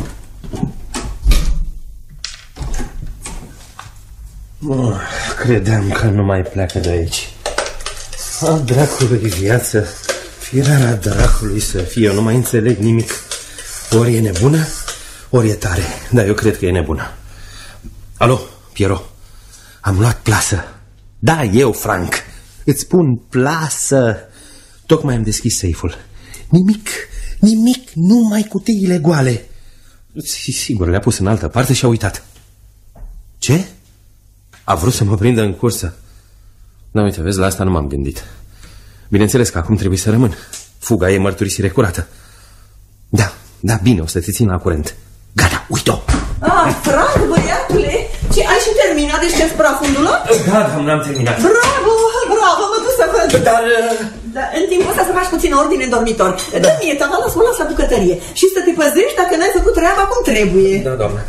Oh, credeam că nu mai pleacă de aici. A dracului viață, firarea dracului să fie. Eu nu mai înțeleg nimic. Ori e nebună, ori e tare. Dar eu cred că e nebună. Alo, Piero, am luat plasă. Da, eu, Frank, îți spun plasă. Tocmai am deschis seiful. Nimic, nimic, numai cutiile goale. Sigur, le-a pus în altă parte și a uitat. Ce? A vrut să mă prindă în cursă. Da, uite, vezi, la asta nu m-am gândit. Bineînțeles că acum trebuie să rămân. Fuga e mărturisire curată. Da, da, bine, o să te țin la curent. Gata, uite-o. Ah, Frank, băiatule, ce, ai și terminat deci ce-ți prafundul ăla? Da, da, n-am terminat. Bravo, bravo, mă duc să văd. Dar... Da, în timpul ăsta să faci puțin ordine în dormitor. Da. Dă mie, tata, las-mă, las la bucătărie. Și să te păzești dacă n-ai făcut treaba cum trebuie. Da, doamnă.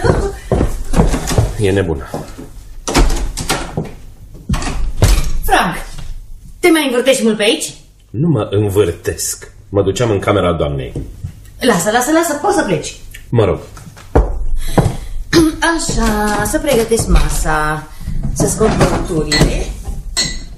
E nebună. Frank, te mai învârtești mult pe aici? Nu mă învârtesc. Mă duceam în camera doamnei. Lasă, lasă, lasă, poți să pleci. Mă rog. Așa, să pregătesc masa, să scot băuturile.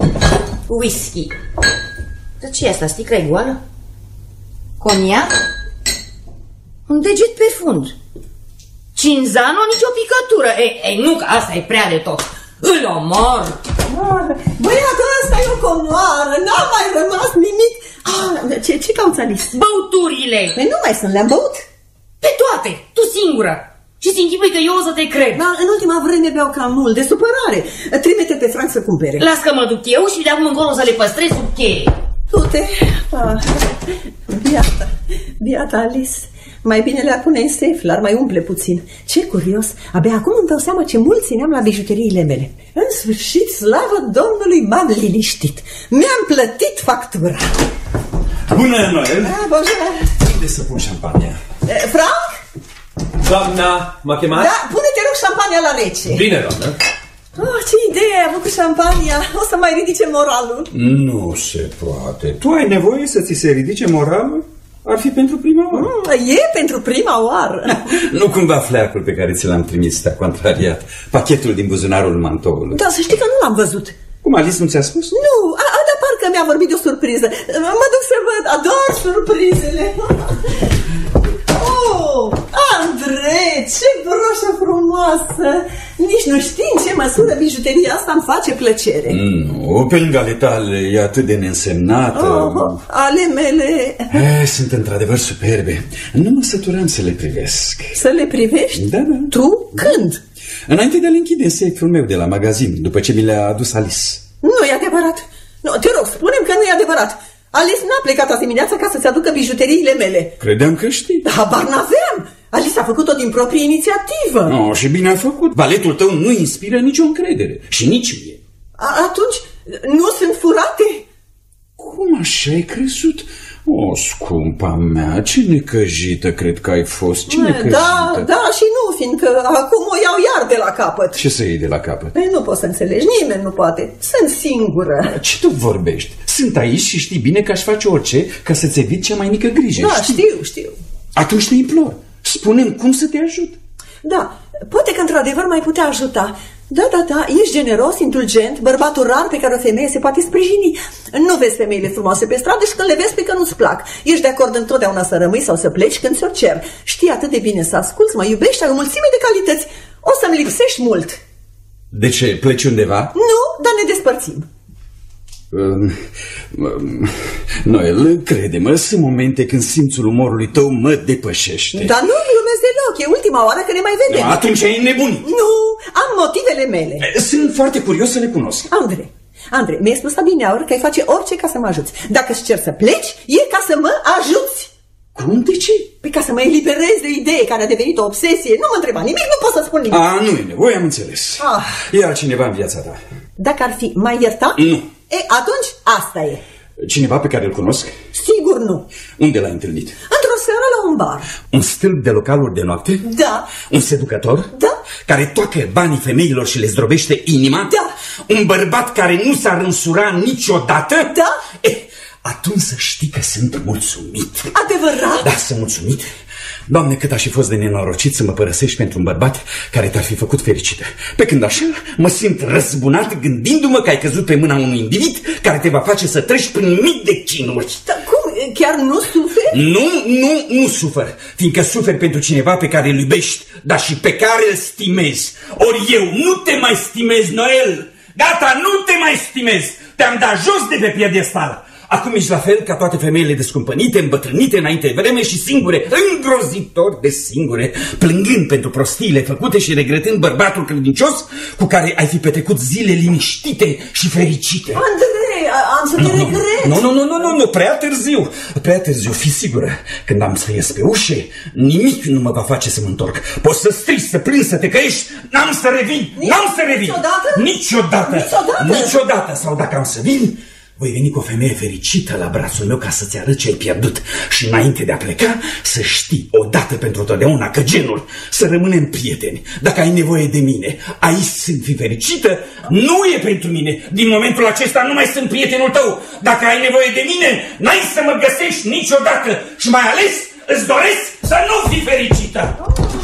Whisky. Dar ce e asta? Sticla e goală? Coniac? Un deget pe fund. Cinzano, nicio picătură. Ei, ei, nu, că asta e prea de tot. Îl omor. Băiatul ăsta e o comoară. N-a mai rămas nimic. Ah, ce, ce cauți, Alice? Băuturile. Păi nu mai sunt, le-am băut. Pe toate, tu singură. Și ți închipui că eu o să te cred. Da, în ultima vreme beau cam mult, de supărare. Trimite pe Frank să cumpere. Las că mă duc eu și de acum încolo să le păstrez sub cheie. Du-te. Ah, biata, biata Alice. Mai bine le-ar pune în safe, l-ar mai umple puțin. Ce curios, abia acum îmi dau seama ce mult țineam la bijuteriile mele. În sfârșit, slavă Domnului, m-am liniștit. Mi-am plătit factura. Bună, Noel! Ah, bonjour. Unde să pun șampania? Eh, Frank? Doamna, m-a chemat? Da, pune-te rog șampania la rece. Bine, doamnă. Oh, ce idee ai avut cu șampania. O să mai ridice moralul. Nu se poate. Tu ai nevoie să ți se ridice moralul? Ar fi pentru prima oară. Mm, e pentru prima oară. Nu cumva fleacul pe care ți l-am trimis te-a contrariat. Pachetul din buzunarul mantoului. Da, să știi că nu l-am văzut. Cum, Alice nu ți-a spus? Nu, a, a, dar parcă mi-a vorbit de o surpriză. Mă duc să văd, ador surprizele. Oh, Andrei, ce broșă frumoasă! Nici nu știi în ce măsură bijuteria asta îmi face plăcere. Nu, pe lângă ale tale e atât de neînsemnată. Oh, ale mele... E, sunt într-adevăr superbe. Nu mă săturam să le privesc. Să le privești? Da, da. Tu? Când? Înainte de a le închide în safe-ul meu de la magazin, după ce mi le-a adus Alice. Nu e adevărat. Nu, te rog, spune-mi că nu e adevărat. Alice n-a plecat azi dimineața ca să-ți aducă bijuteriile mele. Credeam că știi. Habar n-aveam. Alice a făcut-o din proprie inițiativă. No, și bine a făcut. Valetul tău nu inspiră nicio încredere. Și nici mie. A, atunci, nu sunt furate? Cum așa ai crezut? O, scumpa mea, ce necăjită cred că ai fost. Ce necăjită. Da, da, și nu, fiindcă acum o iau iar de la capăt. Ce să iei de la capăt? Păi nu poți să înțelegi, nimeni nu poate. Sunt singură. Ce tu vorbești? Sunt aici și știi bine că aș face orice ca să-ți evit cea mai mică grijă. Da, știi? știu, știu. Atunci te implor. Spune-mi cum să te ajut. Da, poate că într-adevăr mai putea ajuta. Da, da, da, ești generos, indulgent, bărbatul rar pe care o femeie se poate sprijini. Nu vezi femeile frumoase pe stradă și când le vezi pe că nu-ți plac. Ești de acord întotdeauna să rămâi sau să pleci când ți-o cer. Știi atât de bine să asculți, mă iubești, ai o mulțime de calități. O să-mi lipsești mult. De ce? Pleci undeva? Nu, dar ne despărțim. Um, um, Noel, crede-mă, sunt momente când simțul umorului tău mă depășește. Dar nu glumesc deloc, e ultima oară că ne mai vedem. Atunci ai nebunit. Nu, am motivele mele. Sunt foarte curios să le cunosc. Andrei, Andrei, mi-ai spus adineauri că ai face orice ca să mă ajuți. Dacă îți cer să pleci, e ca să mă ajuți. Cum? De ce? Păi ca să mă eliberez de idee care a devenit o obsesie. Nu mă întreba nimic, nu pot să spun nimic. A, nu e nevoie, am înțeles. Ah. E altcineva în viața ta. Dacă ar fi, mai ierta? Nu. E, atunci asta e. Cineva pe care îl cunosc? Sigur nu. Unde l-ai întâlnit? Într-o seară la un bar. Un stâlp de localuri de noapte? Da. Un seducător? Da. Care toacă banii femeilor și le zdrobește inima? Da. Un bărbat care nu s-ar însura niciodată? Da. Eh, atunci să știi că sunt mulțumit. Adevărat? Da, sunt mulțumit. Doamne, cât aș fi fost de nenorocit să mă părăsești pentru un bărbat care te-ar fi făcut fericită. Pe când așa mă simt răzbunat gândindu-mă că ai căzut pe mâna unui individ care te va face să treci prin mii de chinuri. Dar cum? Chiar nu suferi? Nu, nu, nu sufăr, fiindcă suferi pentru cineva pe care îl iubești, dar și pe care îl stimezi. Ori eu nu te mai stimez, Noel. Gata, nu te mai stimez. Te-am dat jos de pe piedestal. Acum ești la fel ca toate femeile descumpănite, îmbătrânite înainte de vreme și singure, îngrozitor de singure, plângând pentru prostiile făcute și regretând bărbatul credincios cu care ai fi petrecut zile liniștite și fericite. Andrei, am să te nu, regret. Nu, nu, nu, nu, nu, nu, prea târziu, prea târziu, fii sigură. Când am să ies pe ușe, nimic nu mă va face să mă întorc. Poți să strici, să plângi, să te căiești, n-am să revin, Nici, n-am să revin. Niciodată? Niciodată. Niciodată? Niciodată, sau dacă am să vin... Voi veni cu o femeie fericită la brațul meu ca să-ți arăt ce ai pierdut. Și înainte de a pleca, să știi odată pentru totdeauna că genul să rămânem prieteni. Dacă ai nevoie de mine, aici sunt, fi fericită, nu e pentru mine. Din momentul acesta nu mai sunt prietenul tău. Dacă ai nevoie de mine, n-ai să mă găsești niciodată. Și mai ales îți doresc să nu fii fericită.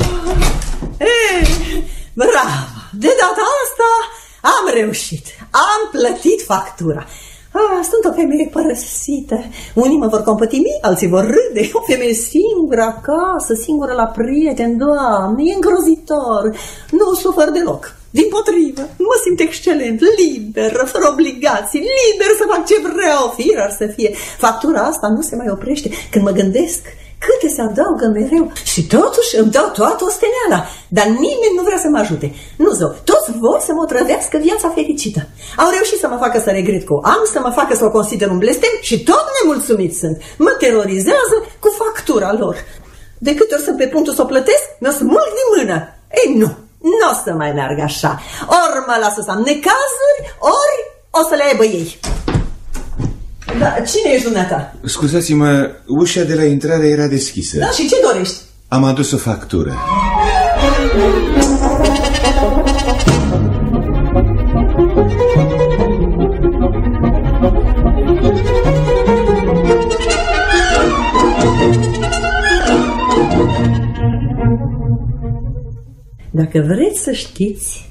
Ei, bravo! De data asta am reușit. Am plătit factura. Ah, sunt o femeie părăsită. Unii mă vor compătimi, alții vor râde. O femeie singură acasă, singură la prieteni, Doamne, e îngrozitor. Nu sufăr deloc. Dimpotrivă, mă simt excelent, liberă, fără obligații, liber să fac ce vreau, fir ar să fie. Factura asta nu se mai oprește. Când mă gândesc câte se adaugă mereu și totuși îmi dau toată osteneala, dar nimeni nu vrea să mă ajute. Nu, zău, toți vor să mă trăvească viața fericită. Au reușit să mă facă să regret că o am, să mă facă să o consider un blestem și tot nemulțumit sunt. Mă terorizează cu factura lor. De câte ori sunt pe punctul să o plătesc, mă smulg din mână. Ei, nu, nu o să mai meargă așa. Ori mă lasă să am necazuri, ori o să le aibă ei. Da, cine ești dumneata? Scuzați-mă, ușa de la intrare era deschisă. Da, și ce dorești? Am adus o factură. Dacă vreți să știți,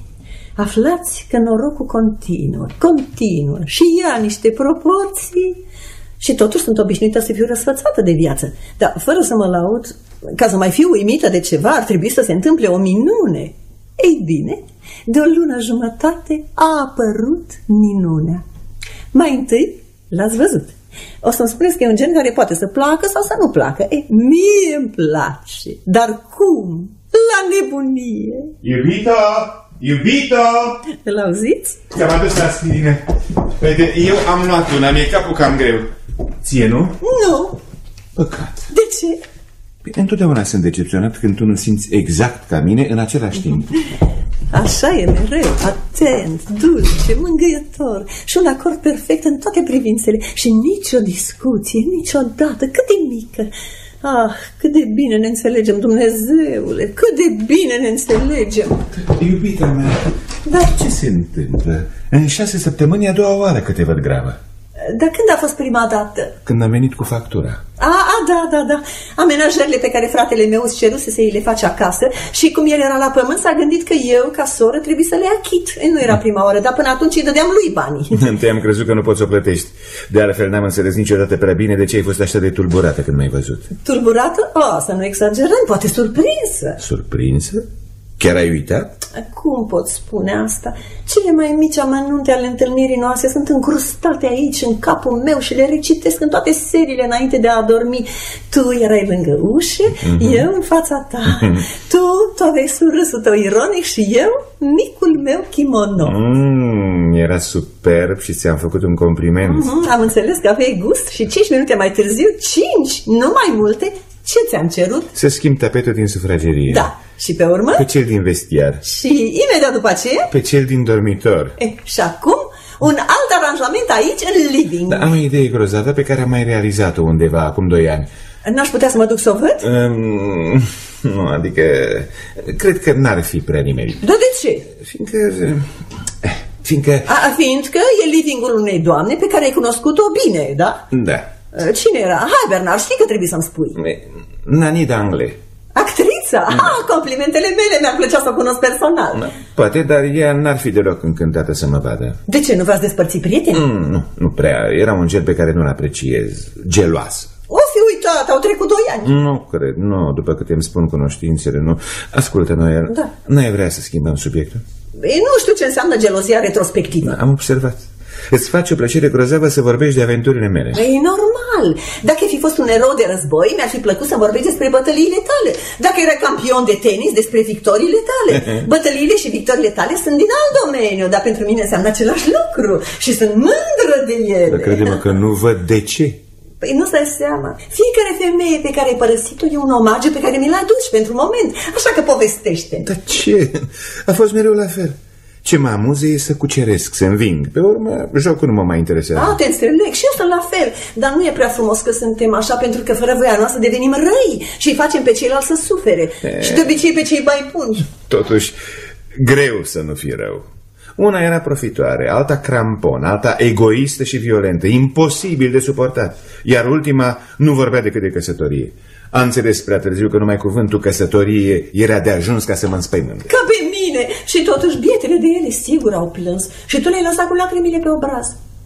aflați că norocul continuă, continuă și ia niște proporții și totuși sunt obișnuită să fiu răsfățată de viață. Dar fără să mă laud, ca să mai fiu uimită de ceva, ar trebui să se întâmple o minune. Ei bine, de o lună jumătate a apărut minunea. Mai întâi l-ați văzut. O să-mi spuneți că e un gen care poate să placă sau să nu placă. Ei, mie îmi place, dar cum? La nebunie. Iubito! Iubito! Îl auziți? Ți-am adus aspirină. Uite, eu am luat una, mi-e capul cam greu. Ție, nu? Nu. Păcat. De ce? Bine, întotdeauna sunt decepționat când tu nu simți exact ca mine în același timp. Așa e mereu, atent, dulce, mângâietor și un acord perfect în toate privințele și nicio discuție, niciodată, cât de mică. Ah, cât de bine ne înțelegem, Dumnezeule, cât de bine ne înțelegem. Iubita mea, dar ce se întâmplă? În șase săptămâni e a doua oară că te văd gravă. Dar când a fost prima dată? Când am venit cu factura. A, a, da, da, da. Amenajările pe care fratele meu îți ceruse să îi le face acasă și cum el era la pământ s-a gândit că eu, ca soră, trebuie să le achit. E, nu era prima oară, dar până atunci îi dădeam lui banii. Întâi am crezut că nu poți să o plătești. De altfel n-am înțeles niciodată prea bine de ce ai fost așa de tulburată când m-ai văzut. Tulburată? O, să nu exagerăm, poate surprinsă. Surprinsă? Chiar ai uitat? Cum pot spune asta? Cele mai mici amănunte ale întâlnirii noastre sunt încrustate aici, în capul meu și le recitesc în toate seriile înainte de a dormi. Tu erai lângă ușă, mm-hmm. eu în fața ta. Mm-hmm. Tu, tu aveai surâsul tău ironic și eu, micul meu kimono. Mm, era superb și ți-am făcut un compliment. Mm-hmm. Am înțeles că aveai gust și cinci minute mai târziu, cinci, nu mai multe. Ce ți-am cerut? Să schimb tapetul din sufragerie. Da. Și pe urmă? Pe cel din vestiar. Și imediat după aceea? Pe cel din dormitor. E, și acum un alt aranjament aici în living. Da, am o idee grozavă pe care am mai realizat-o undeva acum doi ani. N-aș putea să mă duc să o văd? Um, nu, adică cred că n-ar fi prea nimerit. Dar de ce? Fiindcă... Fiindcă... A, fiindcă e livingul unei doamne pe care ai cunoscut-o bine, da? Da. Cine era? Hai, Bernard, știi că trebuie să-mi spui. Nani Dangle. Actrița? Da. Ah, complimentele mele, mi-ar plăcea să o cunosc personal. Da. Poate, dar ea n-ar fi deloc încântată să mă vadă. De ce? Nu v-ați despărțit prieteni? Mm, nu, nu prea. Era un gel pe care nu-l apreciez. Geloasă. O fi uitat, au trecut doi ani. Nu cred, nu, după câte îmi spun cunoștințele, nu. Ascultă, Noel, da. N-ai vrea să schimbăm subiectul? Ei, nu știu ce înseamnă gelozia retrospectivă. Da, am observat. Îți face o plăcere grozavă să vorbești de aventurile mele. E normal. Dacă ai fi fost un erou de război, mi-ar fi plăcut să vorbești despre bătăliile tale. Dacă erai campion de tenis, despre victoriile tale. Bătăliile și victoriile tale sunt din alt domeniu, dar pentru mine înseamnă același lucru și sunt mândră de ele. Dar crede-mă că nu văd de ce. Păi nu-ți dai seama. Fiecare femeie pe care ai părăsit-o e un omagiu pe care mi-l aduci pentru moment. Așa că povestește. Dar ce? A fost mereu la fel. Ce mă amuză e să cuceresc, să înving. Pe urmă, jocul nu mă mai interesează. Ah, te înțeleg, și eu sunt la fel. Dar nu e prea frumos că suntem așa, pentru că fără voia noastră devenim răi și îi facem pe ceilalți să sufere. E... Și de obicei pe cei mai buni. Totuși, greu să nu fii rău. Una era profitoare, alta crampon, alta egoistă și violentă, imposibil de suportat. Iar ultima nu vorbea decât de căsătorie. A înțeles prea târziu că numai cuvântul căsătorie era de ajuns ca să mă înspăimânte. Ca pe mine! Și totuși bietele de ele sigur au plâns și tu le-ai lăsat cu lacrimile pe obraz.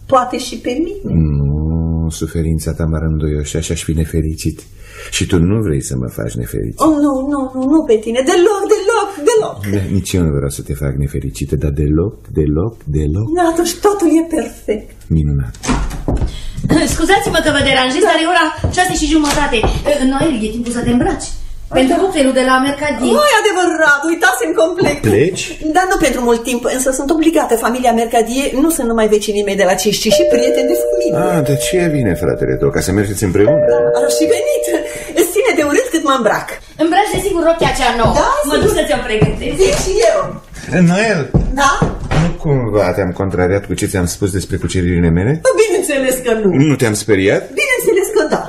poate și pe mine. Nu, suferința ta m-ar înduioșa și aș fi nefericit. Și tu nu vrei să mă faci nefericit. Oh, nu, nu, nu, nu pe tine, deloc, deloc, deloc. Da, nici eu nu vreau să te fac nefericită, dar deloc, deloc, deloc. Da, atunci totul e perfect. Minunat. Scuzați-mă că vă deranjez, dar e ora șase și jumătate. Noel, e timpul să te îmbraci. Pentru hotelul de la Mercadie. Nu e adevărat, uitasem complet. Pleci? Dar nu pentru mult timp, însă sunt obligată. Familia Mercadie nu sunt numai vecinii mei de la Ciș, ci și prieteni de familie. Ah, de ce vine fratele tău? Ca să mergeți împreună? Da, aș fi venit. Îți ține de urât cât mă îmbrac. Îmbraci de sigur rochia cea nouă. Da, mă duc să ți-o pregătesc. Vin și eu. Noel, Da? nu cumva te-am contrariat cu ce ți-am spus despre cuceririle mele? Bineînțeles că nu. Nu te-am speriat? Bineînțeles că da.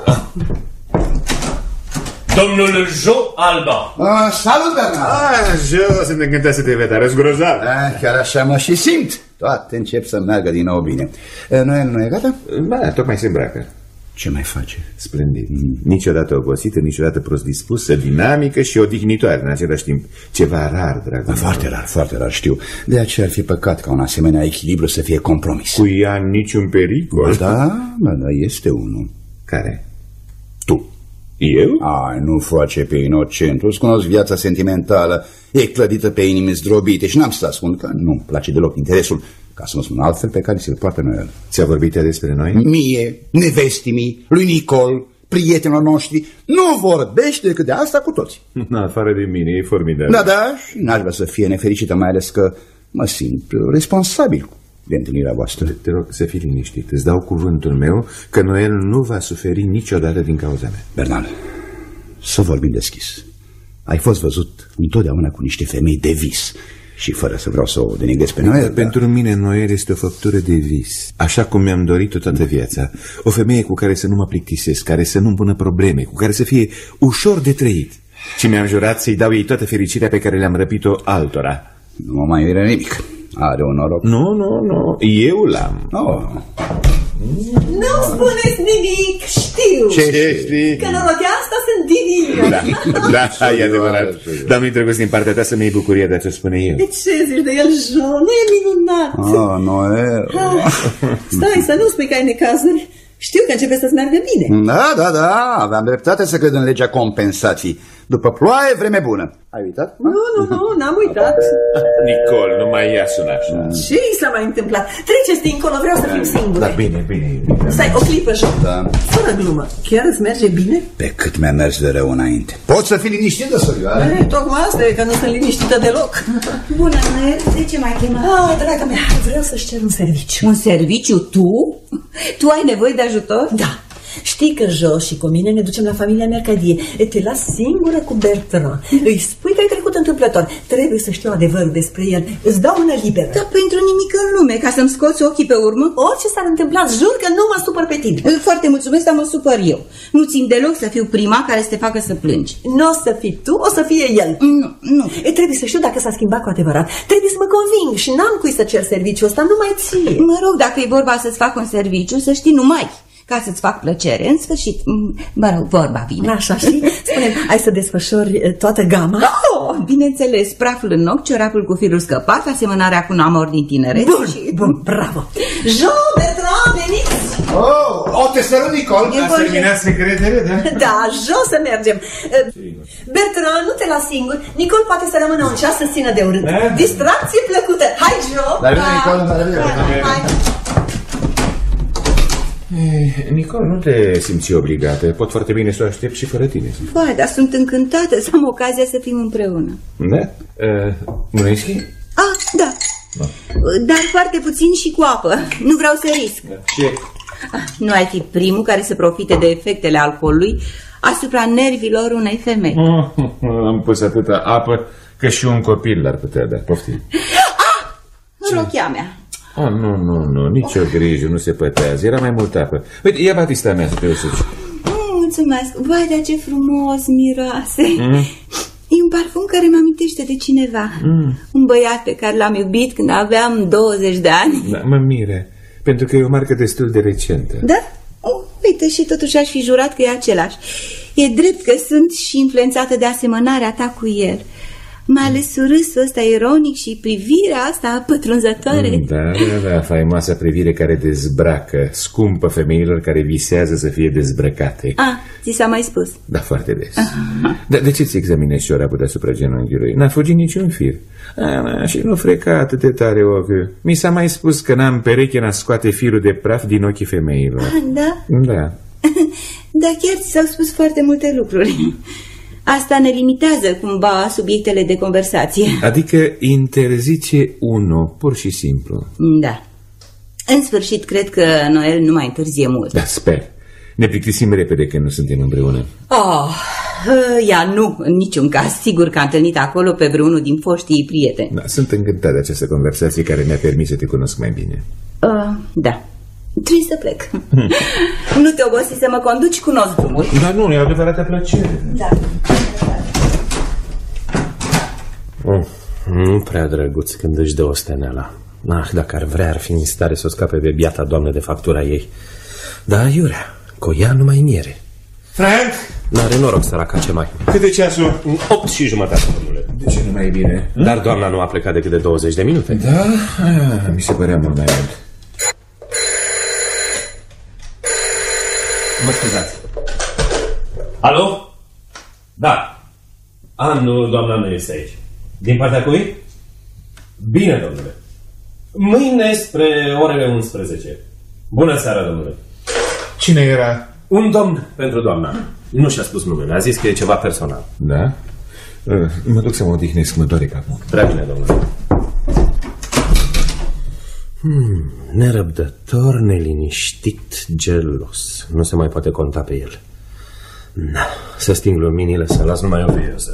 Domnul Jo Alba. Ah, salut, Bernard! Ah, Jo, sunt încântat să te văd, arăți grozav. Ah, chiar așa mă și simt. Toate încep să meargă din nou bine. Noel nu e gata? Ba, tocmai se îmbracă. Ce mai face? Splendid. Niciodată obosită, niciodată prost dispusă, dinamică și odihnitoare în același timp. Ceva rar, dragul. Foarte rar, foarte rar, știu. De aceea ar fi păcat ca un asemenea echilibru să fie compromis. Cu ea niciun pericol. Da, da, da, este unul. Care? Tu. Eu? Ai, nu face pe inocent. Îți cunosc viața sentimentală. E clădită pe inimi zdrobite și n-am să ascund că nu-mi place deloc interesul, ca să nu spun altfel, pe care ți-l poartă Noel. Ți-a vorbit ea despre noi? Mie, nevestimii, lui Nicol, prietenilor noștri, nu vorbește decât de asta cu toți. Na, afară de mine, e formidabil. Da, da, și n-aș vrea să fie nefericită, mai ales că mă simt responsabil de întâlnirea voastră. Te, te rog să fii liniștit. Îți dau cuvântul meu că Noel nu va suferi niciodată din cauza mea. Bernal, să vorbim deschis. Ai fost văzut întotdeauna cu niște femei de vis. Și fără să vreau să o denigrez pe Noel, pentru mine Noel este o făptură de vis, așa cum mi-am dorit-o toată viața. O femeie cu care să nu mă plictisesc, care să nu-mi pună probleme, cu care să fie ușor de trăit. Și mi-am jurat să-i dau ei toată fericirea pe care le-am răpit-o altora. Nu mă mai miră nimic. Are un noroc. Nu, nu, nu, eu l-am. Oh. Nu spuneți nimic, știu. Ce știi? Că norochea asta sunt divină. Da, da, e adevărat. Dar nu-i drăguț din partea ta să-mi iei bucuria de a-ți spune eu. De ce zici de el, Jo? Nu e minunat. Oh, Noel. Ah, stai, să nu spui că ai necazuri. Știu că începe să-ți meargă bine. Da, da, da, aveam dreptate să cred în legea compensației. După ploaie, vreme bună. Ai uitat? Nu, nu, nu, n-am uitat. Nicol, nu mai ia sună așa. Ce i s-a mai întâmplat? Treceți dincolo, vreau să fim singuri. Da, bine, bine, bine. Stai, o clipă, Jo. Da. Fără glumă, chiar îți merge bine? Pe cât mi-a mers de rău înainte. Poți să fii liniștită, Sărioară? E, tocmai asta e, că nu sunt liniștită deloc. Bună, Noel, de ce m-ai chemat? Ah, draga mea, vreau să-și cer un serviciu. Un serviciu? Tu? Tu ai nevoie de ajutor? Da. Știi că Jo și cu mine ne ducem la familia Mercadie. Te las singură cu Bertrand. Îi spui că ai trecut întâmplător. Trebuie să știu adevărul despre el. Îți dau mână liberă. Dar pentru nimic în lume, ca să-mi scoți ochii pe urmă? Orice s-ar întâmpla, jur că nu mă supăr pe tine. Foarte mulțumesc, dar mă supăr eu. Nu țin deloc să fiu prima care să te facă să plângi. Nu o să fii tu, o să fie el. Nu, nu. E, trebuie să știu dacă s-a schimbat cu adevărat. Trebuie să mă conving și n-am cui să cer serviciul ăsta, numai ție. Mă rog, dacă e vorba să-ți fac un serviciu, să știi numai ca să-ți fac plăcere. În sfârșit, mă rog, vorba vine. Așa, știi? Spune-mi, ai să desfășori toată gama? Oh, bineînțeles, praful în ochi, ciorapul cu firul scăpat, asemănarea cu un amor din tineret. Bun, și... bun, bravo. Jo, Bertrand, veniți! Oh, o te sărut, Nicol. Ați terminat secretele, da? Da, Jo, să mergem. Bertrand, nu te las singur. Nicol poate să rămână un ceas să țină de urât. Distracție plăcută. Hai, Jo! La revedere, Nicol, la revedere. Hai. Eh, Nicol, nu te simți obligată. Pot foarte bine să o aștept și fără tine. Vai, dar sunt încântată să am ocazia să fim împreună. Da? Uh, Mâneschi? Ah, da. da. Dar foarte puțin și cu apă. Nu vreau să risc. Da. Ce? Ah, nu ai fi primul care să profite de efectele alcoolului asupra nervilor unei femei. Oh, am pus atâta apă că și un copil l-ar putea da. Poftim. Ah! Rochia mea. Ah, nu, nu, nu, nicio grijă, nu se pătează, era mai multă apă. Uite, ia batista mea să te usuci. Mm, mulțumesc, vai, dar ce frumos miroase. Mm. E un parfum care mă amintește de cineva. Mm. Un băiat pe care l-am iubit când aveam douăzeci de ani. Da, mă mire, pentru că e o marcă destul de recentă. Da? Oh, uite, și totuși aș fi jurat că e același. E drept că sunt și influențată de asemănarea ta cu el. Mai ales surâsul ăsta ironic și privirea asta pătrunzătoare. Da, da, da, faimoasa privire care dezbracă, scumpă femeilor care visează să fie dezbrăcate. Ah, ți s-a mai spus? Da, foarte des. Dar de ce ți examinezi ciorapul deasupra genunchiului? N-a fugit niciun fir. A, și nu freca atât de tare ochiul. Mi s-a mai spus că n-am pereche n-a scoate firul de praf din ochii femeilor. Ah, da? Da. Da, chiar ți s-au spus foarte multe lucruri. Asta ne limitează cumva subiectele de conversație. Adică interzice unul, pur și simplu. Da. În sfârșit, cred că Noel nu mai întârzie mult. Da, sper. Ne plictisim repede când nu suntem împreună. Oh, ea nu, în niciun caz. Sigur că a întâlnit acolo pe vreunul din foștii prieteni. Da, sunt încântat de această conversație care mi-a permis să te cunosc mai bine. uh, Da. Trebuie să plec. Hmm. Nu te obosi să mă conduci, cunosc drumul. Dar nu, e o adevărată plăcere. Da. Mm, nu prea drăguț când își dă osteneala. Ah, dacă ar vrea, ar fi în stare să o scape pe biata doamnă de factura ei. Da, iurea, cu ea numai miere. Frank! N-are noroc, săraca, ce mai. Cât de ceasul? Opt și jumătate, domnule. De ce nu mai e bine? Dar doamna nu a plecat decât de douăzeci de minute. Da? Ah, mi se părea mult mai mult. Mă scuzați. Alo? Da. A, nu, doamna nu este aici. Din partea cui? Bine, domnule. Mâine spre orele unsprezece. Bună seara, domnule. Cine era? Un domn pentru doamna. Nu și-a spus numele, a zis că e ceva personal. Da? Mă duc să mă odihnesc, mă doare capul. Prea bine, domnule. Hmm, nerăbdător, neliniștit, gelos. Nu se mai poate conta pe el. Na, să sting luminile, să las numai o vioză.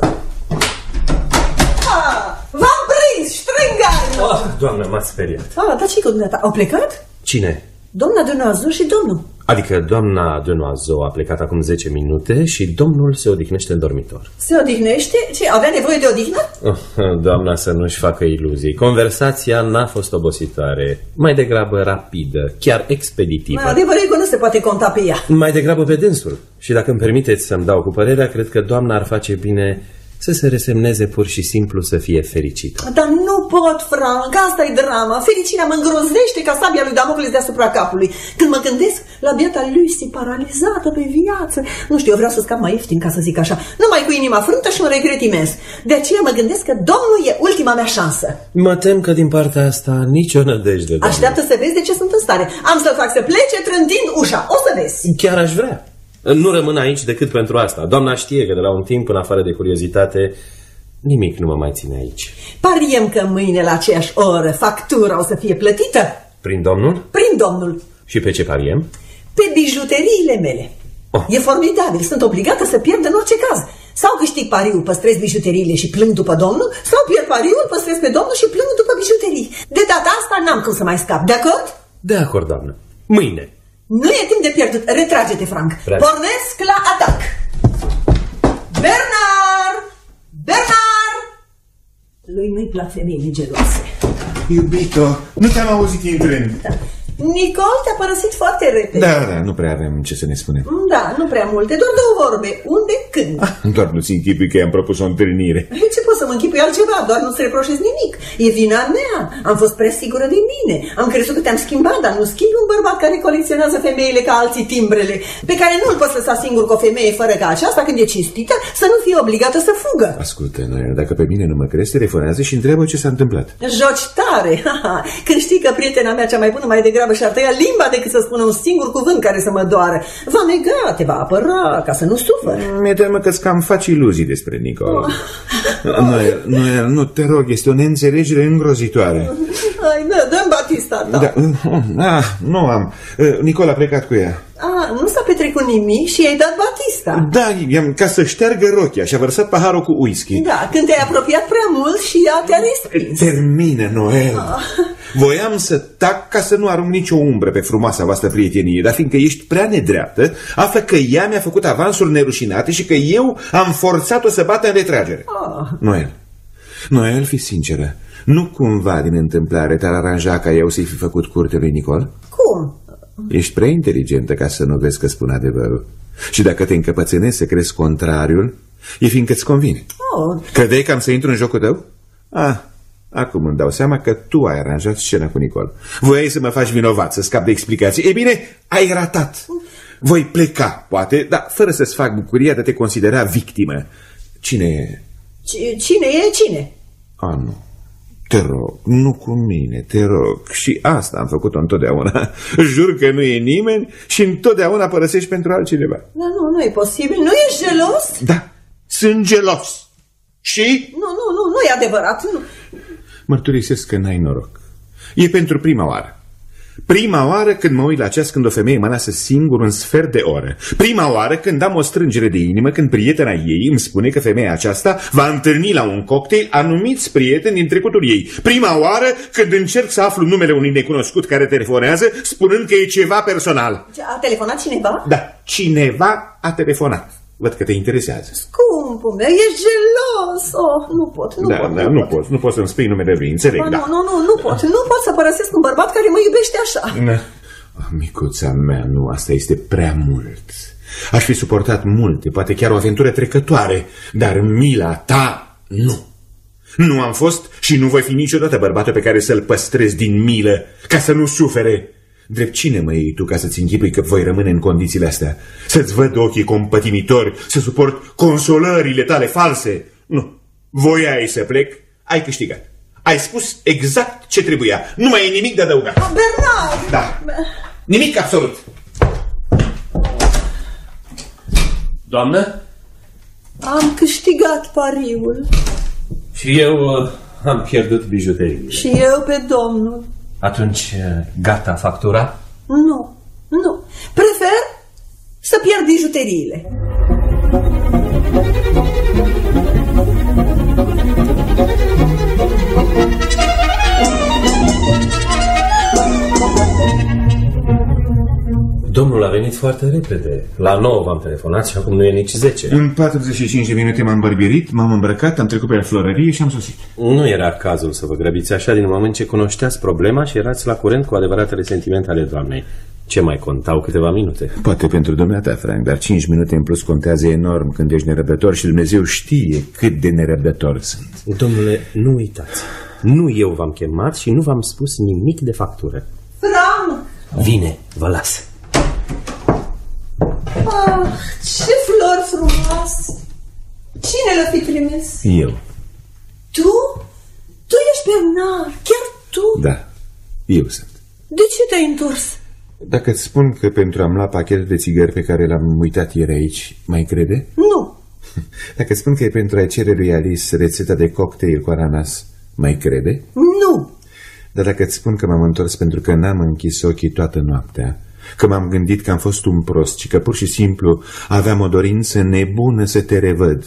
Ah, v-am prins, strângarii! Oh, doamnă, m-ați speriat. Ah, dar ce-i cu dumneata? Au plecat? Cine? Doamna Denoazu și domnul. Adică doamna Denoazu a plecat acum zece minute și domnul se odihnește în dormitor. Se odihnește? Ce, avea nevoie de odihnă? Oh, doamna să nu-și facă iluzii. Conversația n-a fost obositoare. Mai degrabă rapidă, chiar expeditivă. Adevărul e că nu se poate conta pe ea. Mai degrabă pe dânsul. Și dacă îmi permiteți să-mi dau cu părerea, cred că doamna ar face bine să se resemneze pur și simplu să fie fericită. Dar nu pot, Frank, asta e drama. Fericirea mă îngrozește ca sabia lui Damocles deasupra capului. Când mă gândesc la biata Lucy paralizată pe viață. Nu știu, eu vreau să scap mai ieftin, ca să zic așa. Numai cu inima frântă și un regret imens. De aceea mă gândesc că domnul e ultima mea șansă. Mă tem că din partea asta nicio nădejde, doamne. Așteaptă să vezi de ce sunt în stare. Am să-l fac să plece trântind ușa. O să vezi. Chiar aș vrea. Nu rămân aici decât pentru asta. Doamna știe că de la un timp, în afară de curiozitate, nimic nu mă mai ține aici. Pariem că mâine la aceeași oră factura o să fie plătită. Prin domnul? Prin domnul. Și pe ce pariem? Pe bijuteriile mele. Oh. E formidabil, sunt obligată să pierd în orice caz. Sau câștig pariul, păstrez bijuteriile și plâng după domnul, sau pierd pariul, păstrez pe domnul și plâng după bijuterii. De data asta n-am cum să mai scap, de acord? De acord, doamnă. Mâine. Nu e timp de pierdut. Retrage-te, Frank. Prea. Pornesc la atac. Bernard! Bernard! Lui nu-i plac femeile geloase. Iubito, nu te-am auzit intrând. Da. Nicol te-a părăsit foarte repede. Da, da, nu prea avem ce să ne spunem. Da, nu prea multe, doar două vorbe. Unde, când? Ah, doar nu-ți închipui că i-am propus o întâlnire. Ce pot să mă închipui altceva? Doar nu-ți reproșez nimic. E vina mea. Am fost prea sigură de mine. Am crezut că te-am schimbat, dar nu schimbi un bărbat care colecționează femeile ca alții timbrele, pe care nu-l poți lăsa singur cu o femeie fără ca aceasta, când e cinstită, să nu fie obligată să fugă. Ascultă, Noel, dacă pe mine nu mă crezi, telefonează și întreabă ce s-a întâmplat. Joci tare. Când știi că prietena mea cea mai bună mai degrabă și-ar tăia limba decât să spună un singur cuvânt care să mă doară. Va nega, te va apăra ca să nu sufăr. Mi-e teamă că-ți cam faci iluzii despre Nicol. Oh. Noel, Noel, nu, te rog, este o neînțelegere îngrozitoare. Hai, dă, dă-mi Batista ta. Da, ah, nu am. Nicol a plecat cu ea. Ah, nu s-a petrecut nimic și i-ai dat Batista. Da, ca să șteargă rochia și a vărsat paharul cu whisky. Da, când te-ai apropiat prea mult și ea te-a respins. Termină, Noel. Ah. Voiam să tac ca să nu arunc nicio umbră pe frumoasa voastră prietenie, dar fiindcă ești prea nedreaptă, află că ea mi-a făcut avansuri nerușinate și că eu am forțat-o să bată în retragere. Ah. Noel, Noel, fii sinceră, nu cumva din întâmplare te-ar aranja ca eu să-i fi făcut curte lui Nicol? Cum? Ești prea inteligentă ca să nu vezi că spun adevărul. Și dacă te încăpățânezi să crezi contrariul, e fiindcă îți convine. Oh. Credeai că am să intru în jocul tău? Ah, acum îmi dau seama că tu ai aranjat scena cu Nicol. Voiai să mă faci vinovat, să scap de explicații. E bine, ai ratat. Voi pleca, poate, dar fără să-ți fac bucuria de a te considera victimă. Cine e? Cine e cine? A, nu. Te rog, nu cu mine, te rog. Și asta am făcut-o întotdeauna. Jur că nu e nimeni și întotdeauna părăsești pentru altcineva. Dar nu, nu e posibil. Nu ești gelos? Da, sunt gelos. Și? Nu, nu, nu, nu e adevărat. Nu. Mărturisesc că n-ai noroc. E pentru prima oară. Prima oară când mă uit la ceas când o femeie mă lasă singur un sfert de oră. Prima oară când am o strângere de inimă când prietena ei îmi spune că femeia aceasta va întâlni la un cocktail anumiți prieteni din trecutul ei. Prima oară când încerc să aflu numele unui necunoscut care telefonează spunând că e ceva personal. A telefonat cineva? Da, cineva a telefonat. Văd că te interesează. Scumpul meu, ești gelos. Oh, nu pot, nu da, pot. Da, nu, nu pot. poți, nu poți să-mi spui numele lui, înțeleg, ba, da. Nu, nu, nu, nu pot. Nu pot să părăsesc un bărbat care mă iubește așa. Oh, micuța mea, nu, asta este prea mult. Aș fi suportat multe, poate chiar o aventură trecătoare, dar mila ta, nu. Nu am fost și nu voi fi niciodată bărbatul pe care să-l păstrez din milă, ca să nu sufere. Drept cine mă iei tu ca să-ți închipui că voi rămâne în condițiile astea? Să-ți văd ochii compătimitori, să suport consolările tale false? Nu. Voiai să plec, ai câștigat. Ai spus exact ce trebuia. Nu mai e nimic de adăugat. Bernard! Da. Nimic absolut. Doamnă? Am câștigat pariul. Și eu uh, am pierdut bijuteriile. Și eu pe domnul. Atunci, gata factura? Nu, nu. Prefer să pierd bijuteriile. Domnul a venit foarte repede. La nouă v-am telefonat și acum nu e nici zece. În patruzeci și cinci de minute m-am bărbirit, m-am îmbrăcat, am trecut pe florărie și am sosit. Nu era cazul să vă grăbiți așa din moment ce cunoșteați problema și erați la curent cu adevăratele sentimente ale doamnei. Ce mai contau câteva minute? Poate pentru dumneata, Frank, dar cinci minute în plus contează enorm când ești nerăbdător și Dumnezeu știe cât de nerăbdător sunt. Domnule, nu uitați. Nu eu v-am chemat și nu v-am spus nimic de factură. Frank! Vine, vă las. Ah, ce flori frumoase! Cine l-a fi trimis? Eu. Tu? Tu ești Bernard, chiar tu? Da, eu sunt. De ce te-ai întors? Dacă îți spun că pentru a-mi lua pachetul de țigări pe care l-am uitat ieri aici, mai crede? Nu. Dacă îți spun că e pentru a cere lui Alice rețeta de cocktail cu ananas, mai crede? Nu. Dar dacă îți spun că m-am întors pentru că n-am închis ochii toată noaptea, că m-am gândit că am fost un prost și că pur și simplu aveam o dorință nebună să te revăd,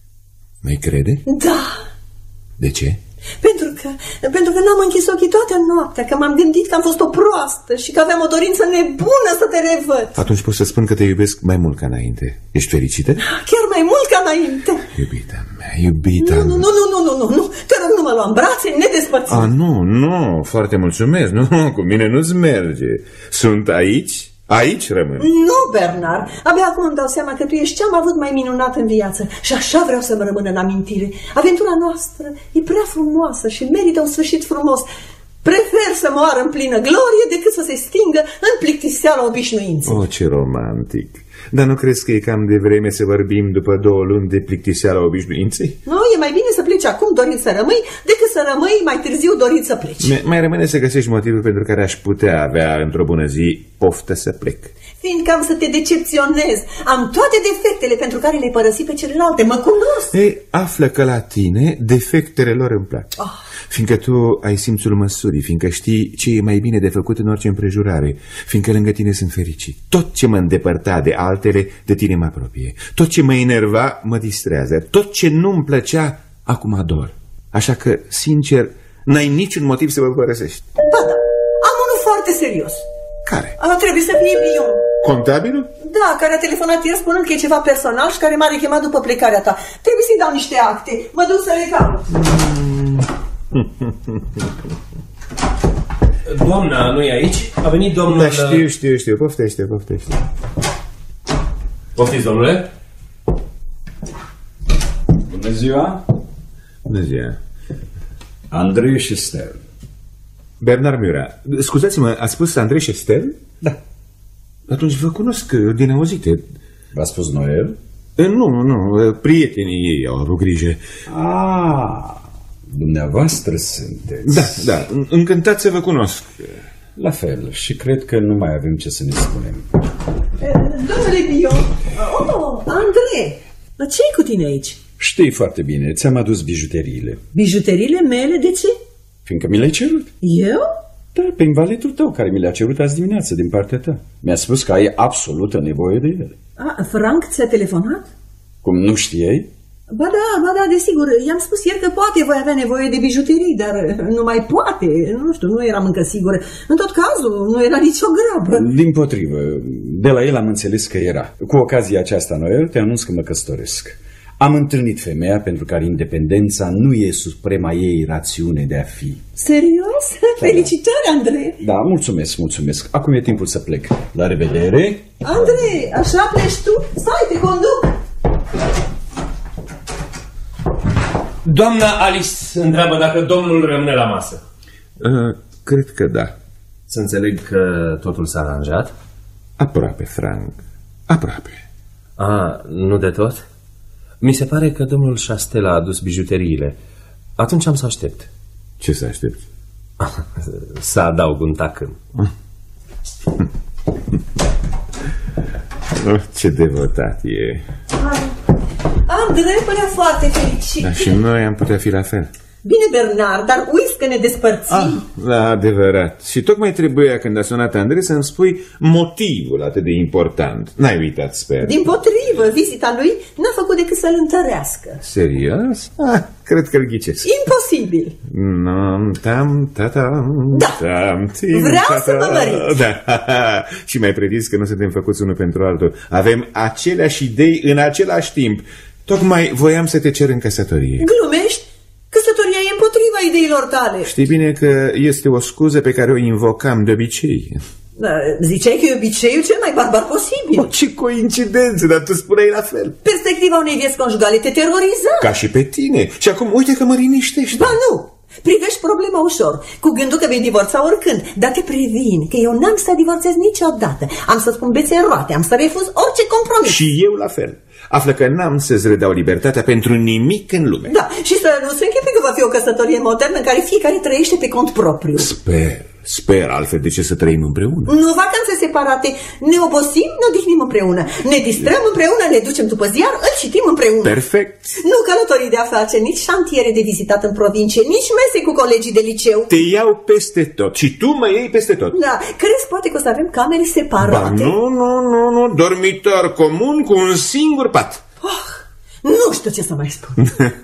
mai crede? Da. De ce? Pentru că, pentru că n-am închis ochii toată noaptea, că m-am gândit că am fost o proastă și că aveam o dorință nebună să te revăd. Atunci pot să spun că te iubesc mai mult ca înainte. Ești fericită? Chiar mai mult ca înainte. Iubita mea, iubita nu, nu, nu, nu, nu, nu, nu, nu. Te rog, nu mă lua în brațe, ne despărțim. A, nu, nu, foarte mulțumesc. Nu, cu mine nu-ți merge. Sunt aici, aici rămân. Nu, Bernard, abia acum îmi dau seama că tu ești ce am avut mai minunat în viață și așa vreau să-mi rămână în amintire. Aventura noastră e prea frumoasă și merită un sfârșit frumos. Prefer să moară în plină glorie decât să se stingă în plictiseala obișnuință. Oh, ce romantic. Dar nu crezi că e cam de vreme să vorbim după două luni de plictiseala obișnuinței? Nu, e mai bine să pleci acum dorind să rămâi decât să rămâi mai târziu dorind să pleci. M mai rămâne să găsești motivul pentru care aș putea avea într-o bună zi poftă să plec. Fiindcă am să te decepționez. Am toate defectele pentru care le-ai părăsit pe celelalte. Mă cunosc. Ei, află că la tine defectele lor îmi plac. Oh. Fiindcă tu ai simțul măsurii, fiindcă știi ce e mai bine de făcut în orice împrejurare, fiindcă lângă tine sunt fericit. Tot ce mă îndepărta de altele, de tine mă apropie. Tot ce mă enerva, mă distrează. Tot ce nu-mi plăcea, acum ador. Așa că, sincer, n-ai niciun motiv să mă părăsești. Ba da, am unul foarte serios. Care? A, trebuie să fie Bion. Contabilul? Da, care a telefonat ieri spunând că e ceva personal și care m-a rechemat după plecarea ta. Trebuie să-i dau niște acte. Mă duc să le caut. Doamna nu e aici? A venit domnul... Da, știu, știu, știu. Poftește, poftește. Poftiți, domnule? Bună ziua! Bună ziua. Andrei și Stel. Bernard Murat. Scuzați-mă, ați spus Andrei și Stel? Da. Atunci vă cunosc din auzite. V-a spus Noel? Nu, nu, prietenii ei au avut grijă. Ah, dumneavoastră sunteți. Da, da, încântat să vă cunosc. La fel, și cred că nu mai avem ce să ne spunem. Domnule Bio, oh, Andrei, dar ce-i cu tine aici? Știi foarte bine, ți-am adus bijuteriile. Bijuteriile mele, de ce? Fiindcă mi le-ai cerut. Eu? Da, pe invalitul tău care mi le-a cerut azi dimineață din partea ta. Mi-a spus că ai absolută nevoie de ele. A, Frank ți-a telefonat? Cum nu știai? Ba da, ba da, desigur. I-am spus ieri că poate voi avea nevoie de bijuterii, dar nu mai poate. Nu știu, nu eram încă sigură. În tot cazul, nu era nicio grabă. Dimpotrivă, de la el am înțeles că era. Cu ocazia aceasta, Noel, te anunț că mă căsătoresc. Am întâlnit femeia pentru care independența nu e suprema ei rațiune de a fi. Serios? Da. Felicitări, Andrei! Da, mulțumesc, mulțumesc. Acum e timpul să plec. La revedere! Andrei, așa pleci tu? Stai, te conduc! Doamna Alice întreabă dacă domnul rămâne la masă. Uh, cred că da. Să înțeleg că totul s-a aranjat? Aproape, Frank. Aproape. A, nu de tot? Mi se pare că domnul Chastel a adus bijuteriile. Atunci am să aștept. Ce să aștepți? Să adaug un tacân. Oh, ce devotat e. Andrei părea foarte fericit. Da, și noi am putea fi la fel. Bine, Bernard, dar uiți că ne despărțim. Ah, da, adevărat. Și tocmai trebuia, când a sunat Andrei, să-mi spui motivul atât de important. N-ai uitat, sper. Dimpotrivă, vizita lui n-a făcut decât să-l întărească. Serios? Ah, cred că-l ghicesc. Imposibil. No, tam, tatam, Da. tam, tim, Vreau tata. să mă măriți. Da. Și mai previs că nu suntem făcuți unul pentru altul. Avem aceleași idei în același timp. Tocmai voiam să te cer în căsătorie. Glumești? Căsătoria e împotriva ideilor tale. Știi bine că este o scuză pe care o invocam de obicei. Da, ziceai că e obiceiul cel mai barbar posibil. O, ce coincidență, dar tu spuneai la fel. Perspectiva unei vieți conjugale te teroriză? Ca și pe tine. Și acum uite că mă liniștești. Ba nu, privești problema ușor, cu gândul că vei divorța oricând. Dar te previn că eu n-am să divorțez niciodată. Am să spun bețe roate, am să refuz orice compromis. Și eu la fel. Află că n-am să-ți redau libertatea pentru nimic în lume. Da, și să nu se închipe că va fi o căsătorie modernă în care fiecare trăiește pe cont propriu. Sper, sper, altfel de ce să trăim împreună? Nu vacanțe separate, ne obosim, ne odihnim împreună, ne distrăm împreună, ne ducem după ziar, îl citim împreună. Perfect. Nu călătorii de afaceri, nici șantiere de vizitat în provincie, nici mese cu colegii de liceu. Te iau peste tot și tu mă iei peste tot. Da, crezi poate că o să avem camere separate? Ba, nu, nu, nu, nu, dormitor comun cu un singur pat. Oh, nu știu ce să mai spun.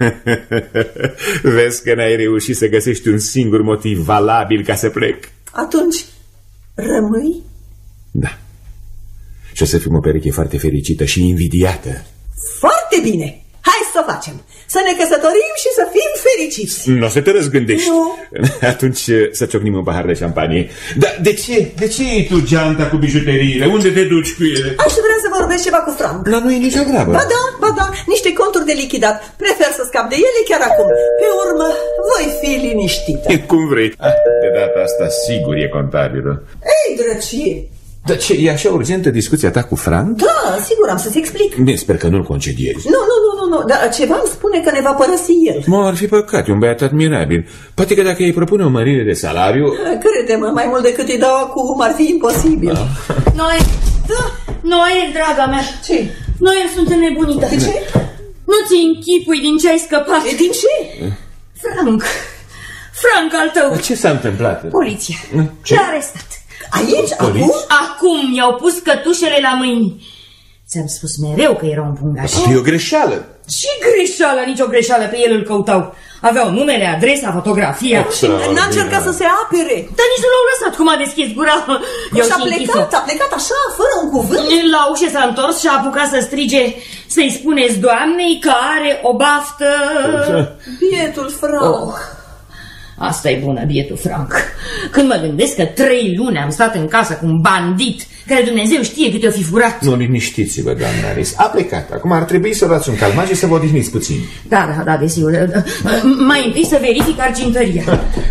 Vezi că n-ai reușit să găsești un singur motiv valabil ca să plec. Atunci, rămâi? Da. Și o să fim o pereche foarte fericită și invidiată. Foarte bine. Hai să o facem. Să ne căsătorim și să fim fericiți. Nu o să te răzgândești. Nu. Atunci să ciocnim un pahar de șampanie. Dar de ce? De ce iei tu geanta cu bijuteriile? Unde te duci cu ele? Aș vrea să vorbesc ceva cu Frank. La noi e nicio grabă. Ba da, ba da, niște conturi de lichidat. Prefer să scap de ele chiar acum. Pe urmă, voi fi liniștită. Cum vrei. Ah, de data asta sigur e contabilă. Ei, drăcie! Dar ce, e așa urgentă discuția ta cu Frank? Da, sigur, am să-ți explic. Bine, sper că nu-l concediezi. Nu, nu, nu, nu, nu, dar ceva îmi spune că ne va părăsi el. Mă, ar fi păcat, e un băiat admirabil. Poate că dacă îi propune o mărire de salariu... Crede-mă, mai mult decât îi dau acum, ar fi imposibil. Da. Noi, Da. Noel, draga mea. Ce? Noel, suntem nebunită. De ce? Nu ți închipui din ce ai scăpat. Din ce? Frank. Frank al tău. Dar ce s-a întâmplat? Poliția. Ce? L-a arestat. Aici? Acum? Acum i-au pus cătușele la mâini. Ți-am spus mereu că era un pungaș. E o greșeală. Ce greșeală, nicio greșeală, pe el îl căutau. Aveau numele, adresa, fotografia. Și n-a încercat să se apere. Dar nici nu l-au lăsat, cum a deschis gura. Și a plecat, a plecat așa, fără un cuvânt. La ușă s-a întors și a apucat să strige: să-i spuneți doamnei că are o baftă. Bietul Frank. Oh. Asta e bună, bietul Frank. Când mă gândesc că trei luni am stat în casă cu un bandit care Dumnezeu știe câte o fi furat. Nu, liniștiți-vă, doamna Alice. A plecat. Acum ar trebui să luați un calmaj și să vă odihniți puțin. Da, da, da, desigur. Mai întâi să verific argintăria.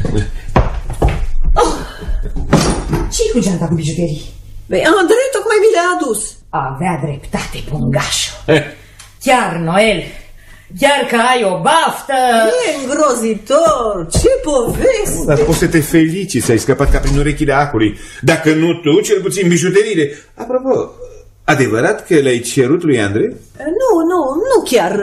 Oh! Ce-i cu geanta cu bijuterii? Păi, Andrei tocmai mi le-a adus. Avea dreptate, pungașul. Chiar, Noel, chiar că ai o baftă. E îngrozitor, ce poveste. Dar poți să te feliciți, ai scăpat ca prin urechile acului. Dacă nu tu, cel puțin bijuteriile. Apropo, adevărat că le-ai cerut lui Andrei? Nu, nu, nu chiar.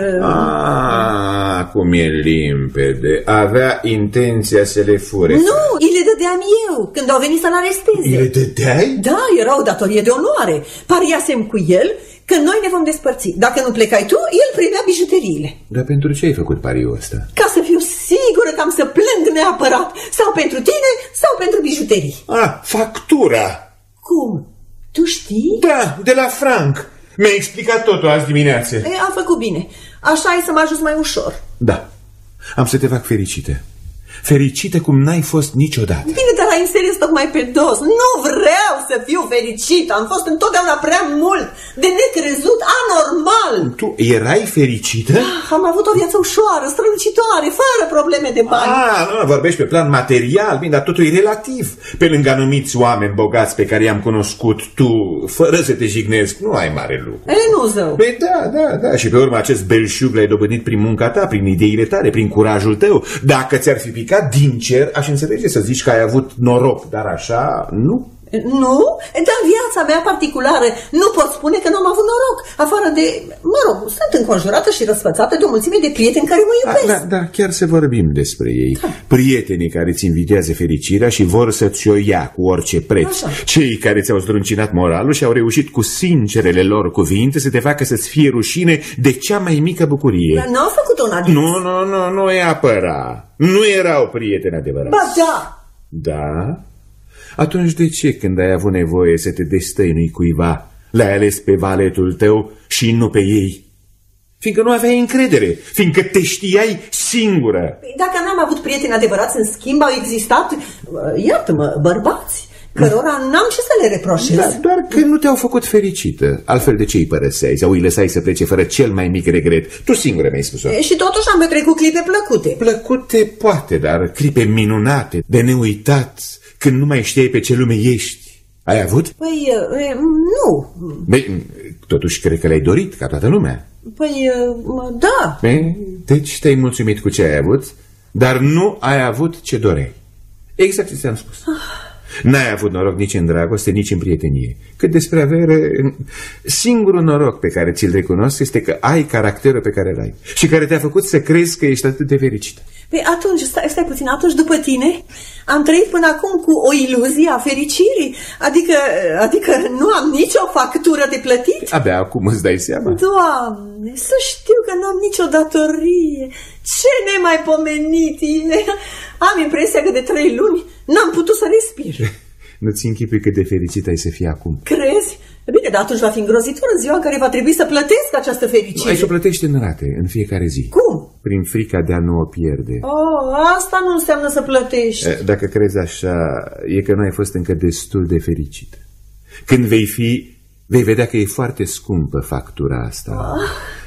Ah, acum e limpede. Avea intenția să le fure. Nu, îi le dădeam eu când au venit să-l aresteze. Îi le dădeai? Da, era o datorie de onoare. Pariasem cu el că noi ne vom despărți. Dacă nu plecai tu, el primea bijuteriile. Dar pentru ce ai făcut pariul ăsta? Ca să fiu sigură că am să plâng neapărat. Sau pentru tine, sau pentru bijuterii. Ah, factura. Cum? Tu știi? Da, de la Frank. Mi-a explicat totul azi dimineață. E, a făcut bine. Așa ai să mă ajut mai ușor. Da, am să te fac fericită. Fericită cum n-ai fost niciodată. Bine, dar ai înțeles tocmai pe dos. Nu vreau să fiu fericită. Am fost întotdeauna prea mult, de necrezut, anormal. Tu erai fericită? Am avut o viață ușoară, strălucitoare, fără probleme de bani. Ah, nu, vorbești pe plan material, bine, dar totul e relativ. Pe lângă anumiți oameni bogați pe care i-am cunoscut, tu, fără să te jignesc, nu ai mare lucru. E, nu, zău. Păi da, da, da, și pe urmă acest belșug l-ai dobândit prin munca ta, prin ideile tale, prin curajul tău. Dacă ți-ar fi picat din cer, aș înțelege să zici că ai avut noroc, dar așa, nu? Nu? Dar viața mea particulară nu pot spune că n-am avut noroc. Afară de, mă rog, sunt înconjurată și răsfățată de o mulțime de prieteni care mă iubesc. Da, da, chiar să vorbim despre ei. Da. Prietenii care ți invidiază fericirea și vor să-ți o ia cu orice preț. Așa. Cei care ți-au zdruncinat moralul și au reușit cu sincerele lor cuvinte să te facă să-ți fie rușine de cea mai mică bucurie. Dar n-au făcut una de... Nu, nu, nu, nu e apăra. Nu erau prieteni adevărați. Ba da! Da? Atunci de ce, când ai avut nevoie să te destăinui cuiva, l-ai ales pe valetul tău și nu pe ei? Fiindcă nu aveai încredere, fiindcă te știai singură. Dacă n-am avut prieteni adevărați, în schimb, au existat, iartă-mă, bărbați, cărora n-am ce să le reproșez. Da, doar că nu te-au făcut fericită. Altfel de ce îi părăseai sau îi lăsai să plece fără cel mai mic regret? Tu singură mi-ai spus-o. Și totuși am petrecut clipe plăcute. Plăcute poate, dar clipe minunate, de neuitat, când nu mai știai pe ce lume ești. Ai avut? Păi, e, nu. Băi, totuși cred că le-ai dorit, ca toată lumea. Păi, da. Băi, deci te-ai mulțumit cu ce ai avut, dar nu ai avut ce doreai. Exact ce ți-am spus. N-ai avut noroc nici în dragoste, nici în prietenie. Cât despre avere, singurul noroc pe care ți-l recunosc este că ai caracterul pe care l-ai și care te-a făcut să crezi că ești atât de fericită. Păi atunci, stai, stai puțin, atunci după tine am trăit până acum cu o iluzie a fericirii, adică, adică nu am nicio factură de plătit? Abia acum îți dai seama? Doamne, să știu că n-am nicio datorie, ce nemaipomenit e. Am impresia că de trei luni n-am putut să respir. Nu-ți închipui cât de fericit ai să fii acum. Crezi? Bine, dar atunci va fi îngrozitor în ziua în care va trebui să plătesc această fericire. Ai să o plătești în rate, în fiecare zi. Cum? Prin frica de a nu o pierde. Oh, asta nu înseamnă să plătești. Dacă crezi așa, e că nu ai fost încă destul de fericit. Când vei fi, vei vedea că e foarte scumpă factura asta. Ah.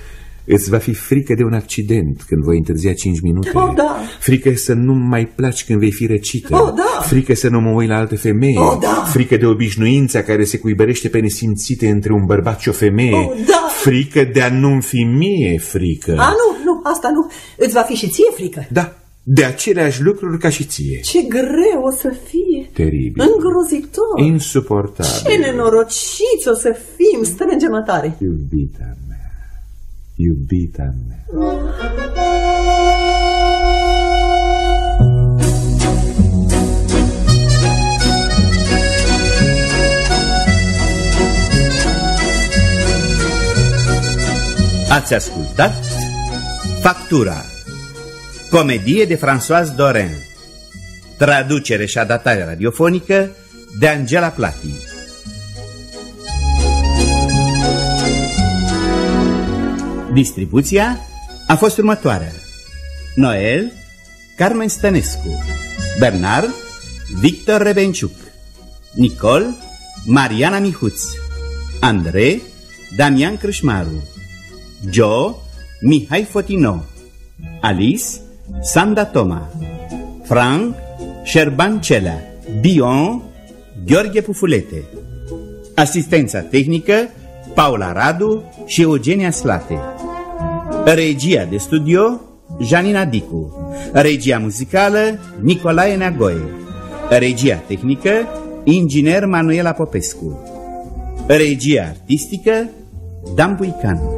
Îți va fi frică de un accident când voi întârzia cinci minute. Oh, da. Frică să nu mai placi când vei fi răcită. Oh, da. Frică să nu mă uit la alte femei. Oh, da. Frică de obișnuința care se cuibărește pe nesimțite între un bărbat și o femeie. Oh, da. Frică de a nu-mi fi mie frică. A, nu, nu, asta nu. Îți va fi și ție frică. Da, de aceleași lucruri ca și ție. Ce greu o să fie. Teribil. Îngrozitor. Insuportabil. Ce nenorociți o să fim. Strânge-mă tare. Iubita mea. Iubita mea. Ați ascultat Factura, comedie de Françoise Dorin, traducere și adaptare radiofonică de Angela Plati. Distribuția a fost următoarea: Noel, Carmen Stănescu. Bernard, Victor Rebenciuc. Nicol, Mariana Mihuț. Andrei, Damian Crâșmaru. Joe, Mihai Fotino. Alice, Sanda Toma. Frank, Șerban Celea. Bion, Gheorghe Pufulete. Asistența tehnică, Paula Radu și Eugenia Slate. Regia de studio, Janina Dicu. Regia muzicală, Nicolae Neagoe. Regia tehnică, inginer Manuela Popescu. Regia artistică, Dan Buican.